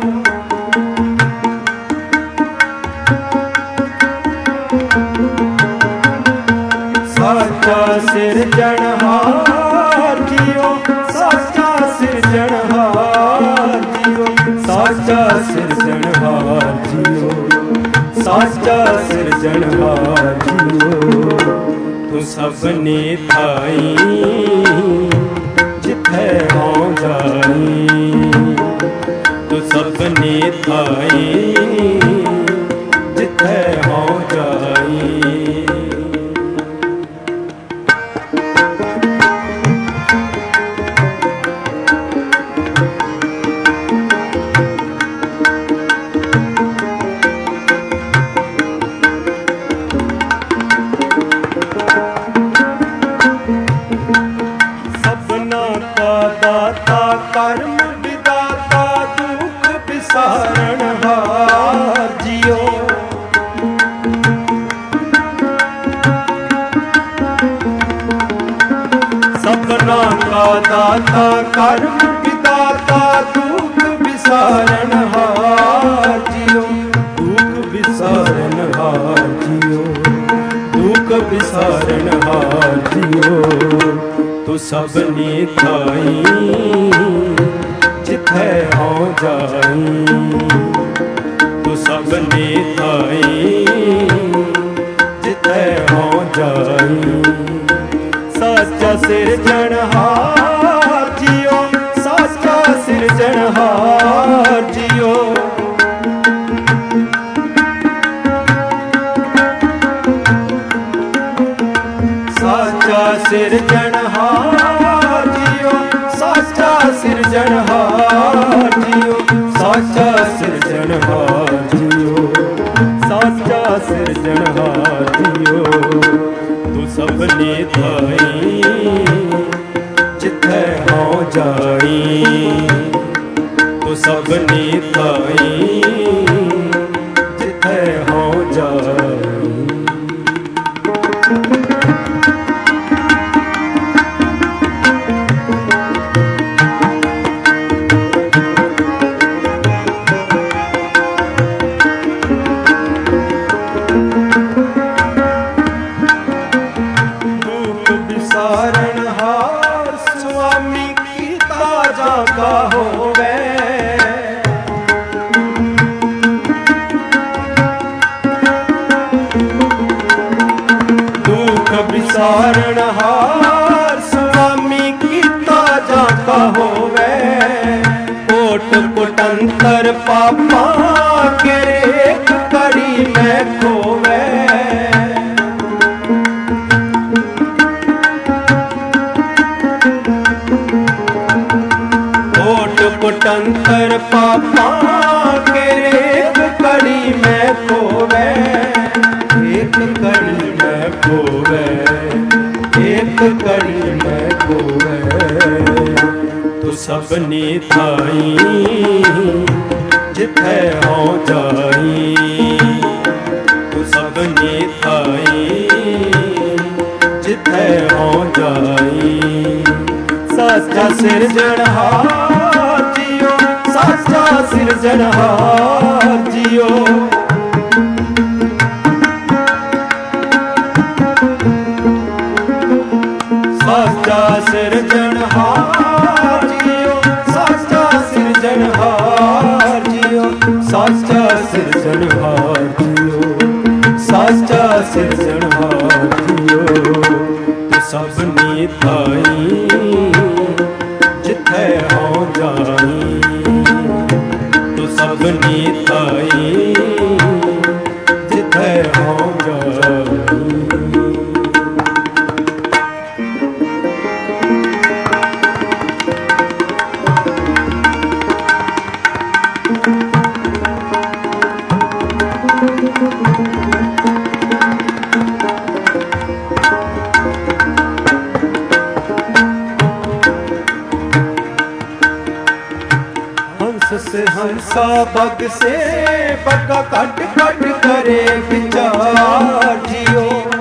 साचा सिरजनहार जियो, साचा सिरजनहार जियो। साचा सिरजनहार जियो, साचा सिरजनहार जियो। तू सबने थाई जिथे हाँ जाई। तू सबने थाई जिथे हाँ जाई। सबना का दाता कर्म विदाता दुख विसाता। दाता कर्म विदाता दुख विसारन हार जियो, दुख विसारन हार जियो, दुख विसारन हार जियो। तू सबनी थाई जिथे हो जाई, तू सबनी थाई जिथे हो जाई। साचा सिरजनहार जियो, साचा सिरजनहार जियो। साचा सिरजनहार जियो, साचा सिरजनहार जियो, साचा सिरजनहार जियो, साचा सिरजनहार जियो। तू सबनी थाई जिथे हो जाई, तू सबनी थाई जिथे हो जाई। विसारणहार स्वामी कीता जाता होवे, कोट कुटंतर पापा के रेख करी में खोवे। कोट कुटंतर पापा के रेख करी में खोवे, एक कड़ी में खोवे, एक कड़ी में खोवे। तू सबनी थाई जिथे हो जाई, तू सबनी थाई जिथे हो जाई। साचा सिरजनहार जियो, साचा सिरजनहार जियो। साचा सिरजनहार जियो, साचा सिरजनहार जियो, साचा सिरजनहार जियो, साचा सिरजनहार जियो। तू सबनी थाई जिथे हो जाई, तू सबनी थाई जिथे हो जाई। से हंसा बग से बगा कट कट करे विचार जियो।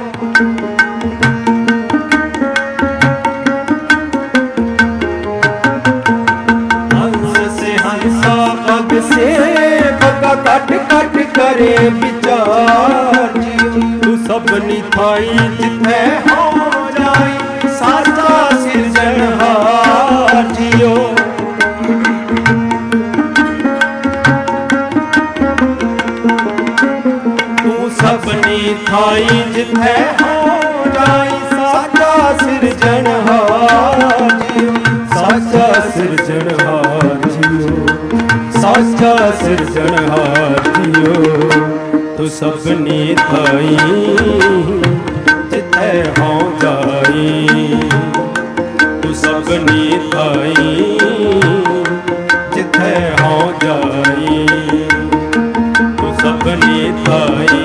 हंस से हंसा बग से बगा कट कट करे विचार जियो। तू सबनी थाई जिथे हो जाई, साचा सिरजनहार जियो। सबनी थाई जिथे हो जाई, साचा सिरजनहार जियो, साचा सिरजनहार जियो, साचा सिरजनहार जियो। तू सबनी थाई जिथे हो जाई, तू सबनी थाई जिथे हो जाई, तू सबनी थाई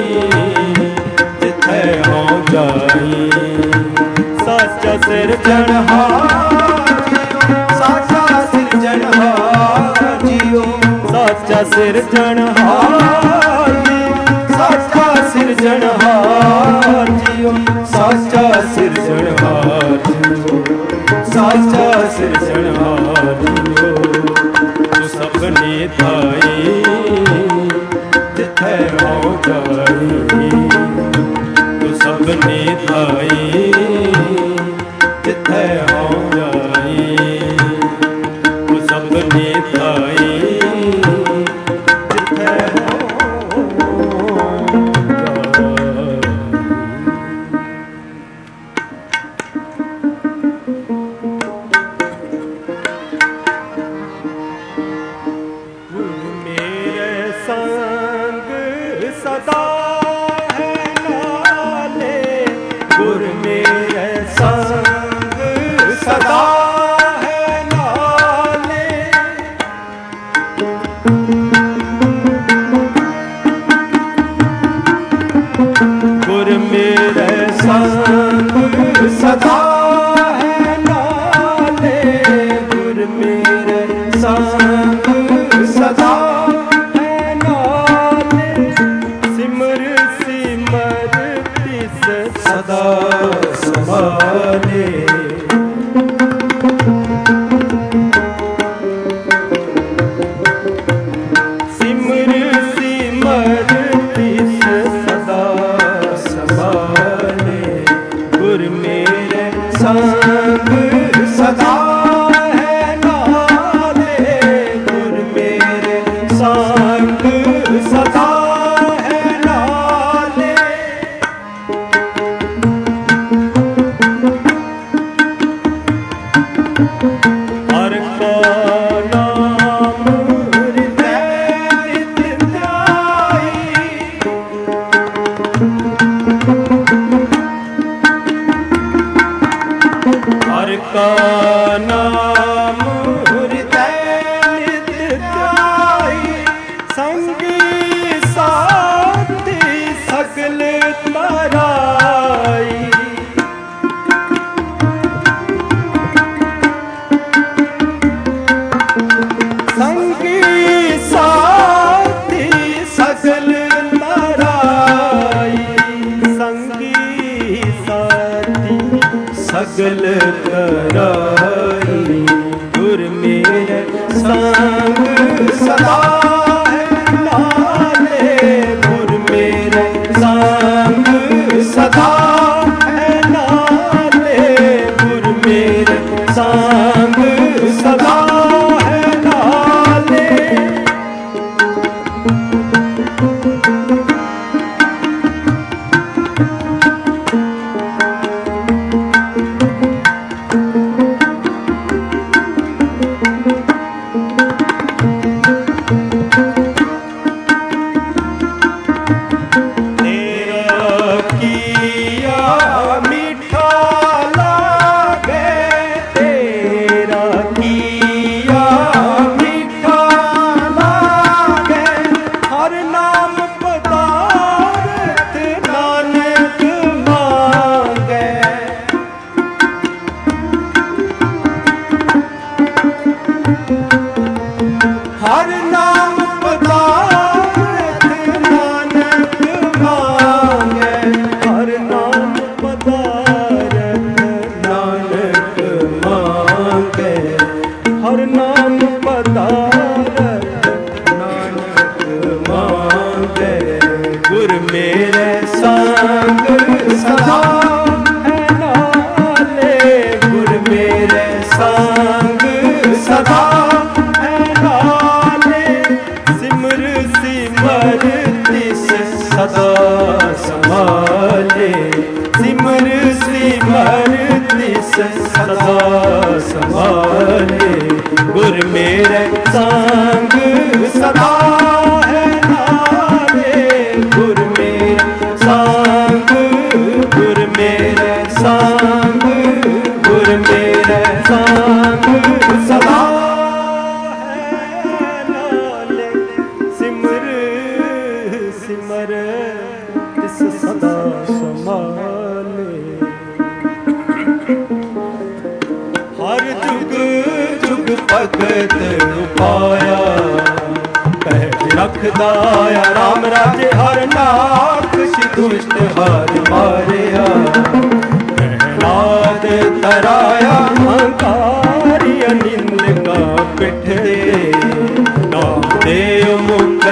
जिथे हो जाई। साचा सिरजनहार जियो, साचा सिरजनहार जियो, साचा सिरजनहार जियो, साचा सिरजनहार जियो, साचा सिरजनहार जियो, साचा ਨੀਥਾਈ ਜਿੱਥੈ ਹੋ ਜਾਈ ਤੂੰ ਸਭ ਨੀਥਾਈ ਜਿੱਥੈ ਹੋ ਜਾਈ ਤੂੰ ਸਭ ਨੀਥਾਈ ਜਿੱਥੈ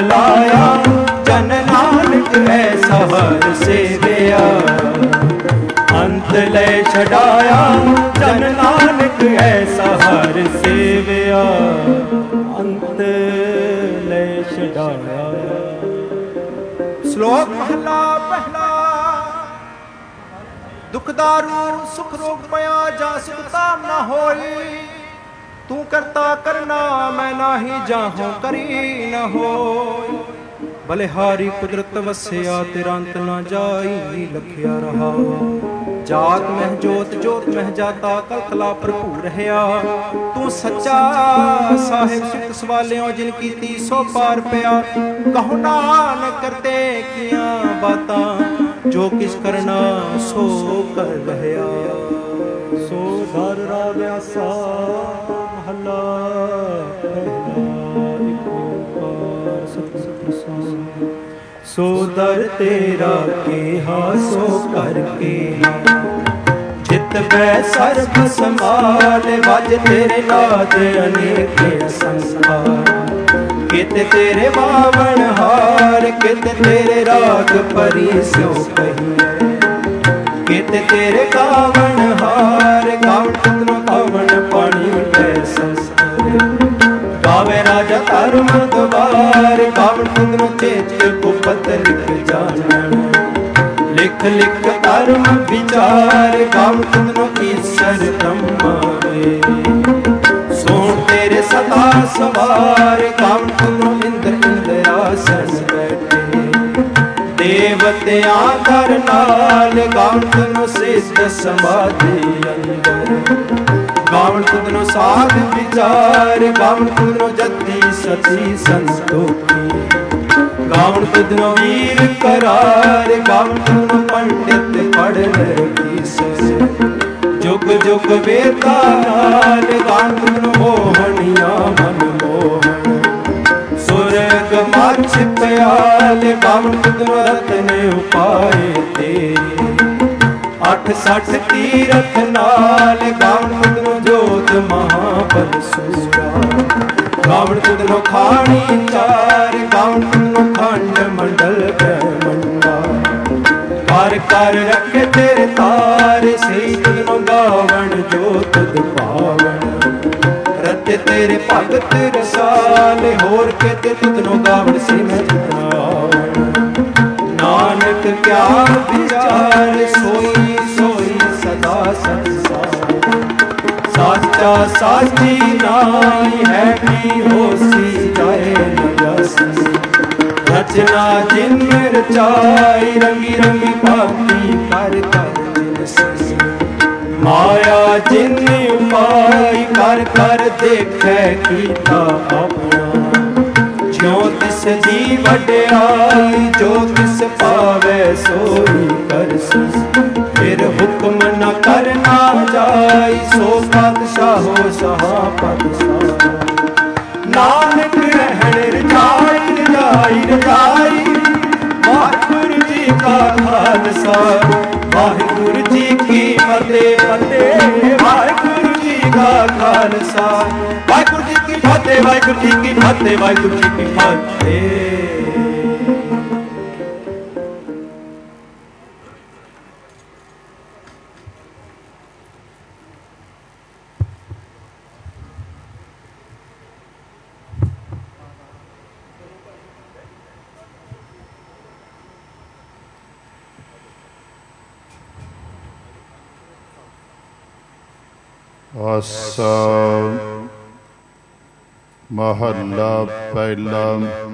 ਲਾਇਆ, ਜਨ ਨਾਨਕ ਐਸਾ ਹਰ ਸੇਵਿਆ। ਅੰਤ ਲੈ ਛਡਾਇਆ, ਜਨ ਨਾਨਕ ਐਸਾ ਹਰ ਸੇਵਿਆ। ਅੰਤ ਲੈ ਛਡਾਇਆ। ਸ਼ਲੋਕ ਮਹਲਾ ਪਹਿਲਾ। ਦੁਖ ਦਾਰੂ ਸੁਖ ਰੋਗ ਪਿਆ, ਜਾ ਸੁਖ ਤਾਮ ਨਾ ਹੋਈ। ਤੂੰ ਕਰਤਾ ਕਰਨਾ, ਮੈਂ ਨਾਹੀ ਜਾਹੂੰ ਕਰੀ ਨ ਹੋਈ। ਬਲਿਹਾਰੀ ਕੁਦਰਤ ਵਸਿਆ, ਤੇਰਾ ਅੰਤ ਨਾ ਜਾਈ। ਲਖਿਆ ਰਹਾ ਜਾਤ ਮਹਿ ਜੋਤ, ਜੋਤ ਮਹਿ ਜਾਤਾ, ਕਲਕਲਾ ਭਰਪੂਰ ਰਹਾ। ਤੂੰ ਸੱਚਾ ਸਾਹਿਬ ਸਿਫਤ ਸਵਾਲਿਓ, ਜਿਨ ਕੀਤੀ ਸੋ ਪਾਰ ਪਿਆ। ਕਹੋ ਨਾਨਕ ਕਰਤੇ ਕੀਆਂ ਬਾਤਾਂ, ਜੋ ਕਿਸ ਕਰਨਾ ਸੋ ਕਰ ਰਹਿਆ। ਸੋ ਦਰ ਰਾਗ ਆਸਾ ਮਹਲਾ ਪਹਿਲਾ। ਇਕ ਓੰਕਾਰ ਸਤਿ ਸਤਿ ਸੋ ਦਰ ਤੇਰਾ ਕੇਹਾ ਸੋ ਕਰਕੇ। ਚਿਤ ਬੈ ਸਰਬ ਸਮਾਲ, ਵਜ ਤੇਰੇ ਨਾਦ ਅਨੇਕ ਸੰਸਾਰ। ਕਿਤ ਤੇਰੇ ਬਾਵਣ ਹਾਰ, ਕਿਤ ਤੇਰੇ ਰਾਗ ਪਰੀ ਸਿਉ ਕਹੀਐ। ਕਿਤ ਤੇਰੇ ਗਾਵਣ ਹਾਰ, ਗਾਵਣ ਤਤਨੋ ਗਾਵਣ ਪਾਣੀ ਪੈ ਸੰਸਕਾਰ। ਗਾਵੇ ਰਾਜਾ ਧਰਮ ਦਵਾਰ, ਗਾਵਣ ਤਤਨੋ ਚੇਤ ਗੁਪਤ ਲਿਖ ਜਾਣਨ। ਲਿਖ ਲਿਖ ਧਰਮ ਵਿਚਾਰ, ਗਾਵਣ ਤਤਨੋ ਈਸ਼ਰ ਬ੍ਰਹਮਾ ਵੇ। ਸੋਣ ਤੇਰੇ ਸਦਾ ਸਵਾਰ, ਗਾਵਣ ਤਤਨੋ ਇੰਦਰ ਇੰਦਰਾਸਨ ਬੈਠੇ। ਦੇਵਤਿਆਂ ਦਰ ਨਾਲ, ਗਾਵਣ ਤਤਨੋ ਸਿੱਧ ਸਮਾਧੀ ਅੰਦਰ। ਗਾਵਣ ਤਤਨੋ ਸਾਧ ਵਿਚਾਰ, ਗਾਵਣ ਤਤਨੋ ਜਤੀ ਸਤੀ ਸੰਤੋਖੀ। ਗਾਵਣ ਤਤਨੋ ਵੀਰ ਕਰਾਰ, ਗਾਵਣ ਤਤਨੋ ਪੰਡਿਤ ਪੜ੍ਹਨ ਕੀਸਰ। ਜੁਗ ਜੁਗ ਵੇਦਾ ਨਾਲ, ਗਾਵਣ ਤਤਨੋ ਮੋਹਣੀਆਂ ਮਨ ਮੋਹਣ। ਸੁਰਗ ਮੱਛ ਪਿਆਲ, ਗਾਵਣ ਤਤਨੋ ਰਤਨ ਉਪਾਏ ਤੇਰੇ। 68 ਤੀਰਥ ਨਾਲ, ਗਾਵਣ ਤਤਨੋ ਜੋਤ ਮਹਾਬਲ ਸੂਰਾ। ਗਾਵਣ ਤਤਨੋ ਖਾਣੀ ਚਾਰ, ਗਾਵਣ ਤਤਨੋ ਖੰਡ ਮੰਡਲ ਬ੍ਰਹਮੰਡਾ। ਕਰ ਕਰ ਰੱਖੇ ਤੇਰੇ ਤਾਰ, ਸਹੀ ਤਤਨੋ ਗਾਵਣ ਜੋ ਤੁਧ ਭਾਵਨ। ਰਤੇ ਤੇਰੇ ਭਗਤ ਰਸਾਲ, ਹੋਰ ਕਿਤੇ ਤਤਨੋ ਗਾਵਣ ਸੇ ਮੈਂ ਜਿਤਨਾ। ਨਾਨਕ ਕਿਆ ਵਿਚਾਰ, ਸੋਈ ਸੋਈ ਸਦਾ ਸੰਸਾਰ। ਸਾਚਾ ਸਾਚੀ ਨਾਈ ਹੈ, ਕੀ ਹੋਸੀ ਜਾਏ ਨ ਜਾਸੀ। ਰਚਨਾ ਜਿਨ ਰਚਾਈ, ਰੰਗੀ ਰੰਗੀ ਭਾਂਤੀ ਕਰ ਕਰ ਜਿਨਸੀ। ਮਾਇਆ ਜਿਨ ਉਪਾਈ, ਕਰ ਕਰ ਦੇਖੈ ਕੀਤਾ ਆਪਣਾ। ਜਿਉ ਤਿਸ ਦੀ ਵਡਿਆਈ, ਜੋ ਤਿਸ ਪਾਵੈ ਸੋਈ ਕਰਸੀ। ਫਿਰ ਹੁਕਮ ਨ ਕਰਨਾ ਜਾਈ, ਸੋ ਪਾਤਸ਼ਾਹੋ ਸਹਾ ਪਾਤਸ਼ਾਹ। ਨਾਨਕ ਰਹਿਣ ਰਜਾਈ ਰਜਾਈ ਰਜਾਈ। ਵਾਹਿਗੁਰੂ ਜੀ ਕਾ ਖਾਲਸਾ, ਵਾਹਿਗੁਰੂ ਜੀ ਕੀ ਫਤਿਹ ਫਤਿਹ। ਵਾਹਿਗੁਰੂ ਜੀ ਕਾ ਖਾਲਸਾ, ਵਾਹਿਗੁਰੂ ਜੀ ਕੀ ਫਤਿਹ। ਵਾਹਿਗੁਰੂ ਜੀ ਕੀ ਫਤਿਹ, ਵਾਹਿਗੁਰੂ ਜੀ ਕੀ ਫਤਿਹ। ਆਸਾ ਮਹੱਲਾ ਪਹਿਲਾ।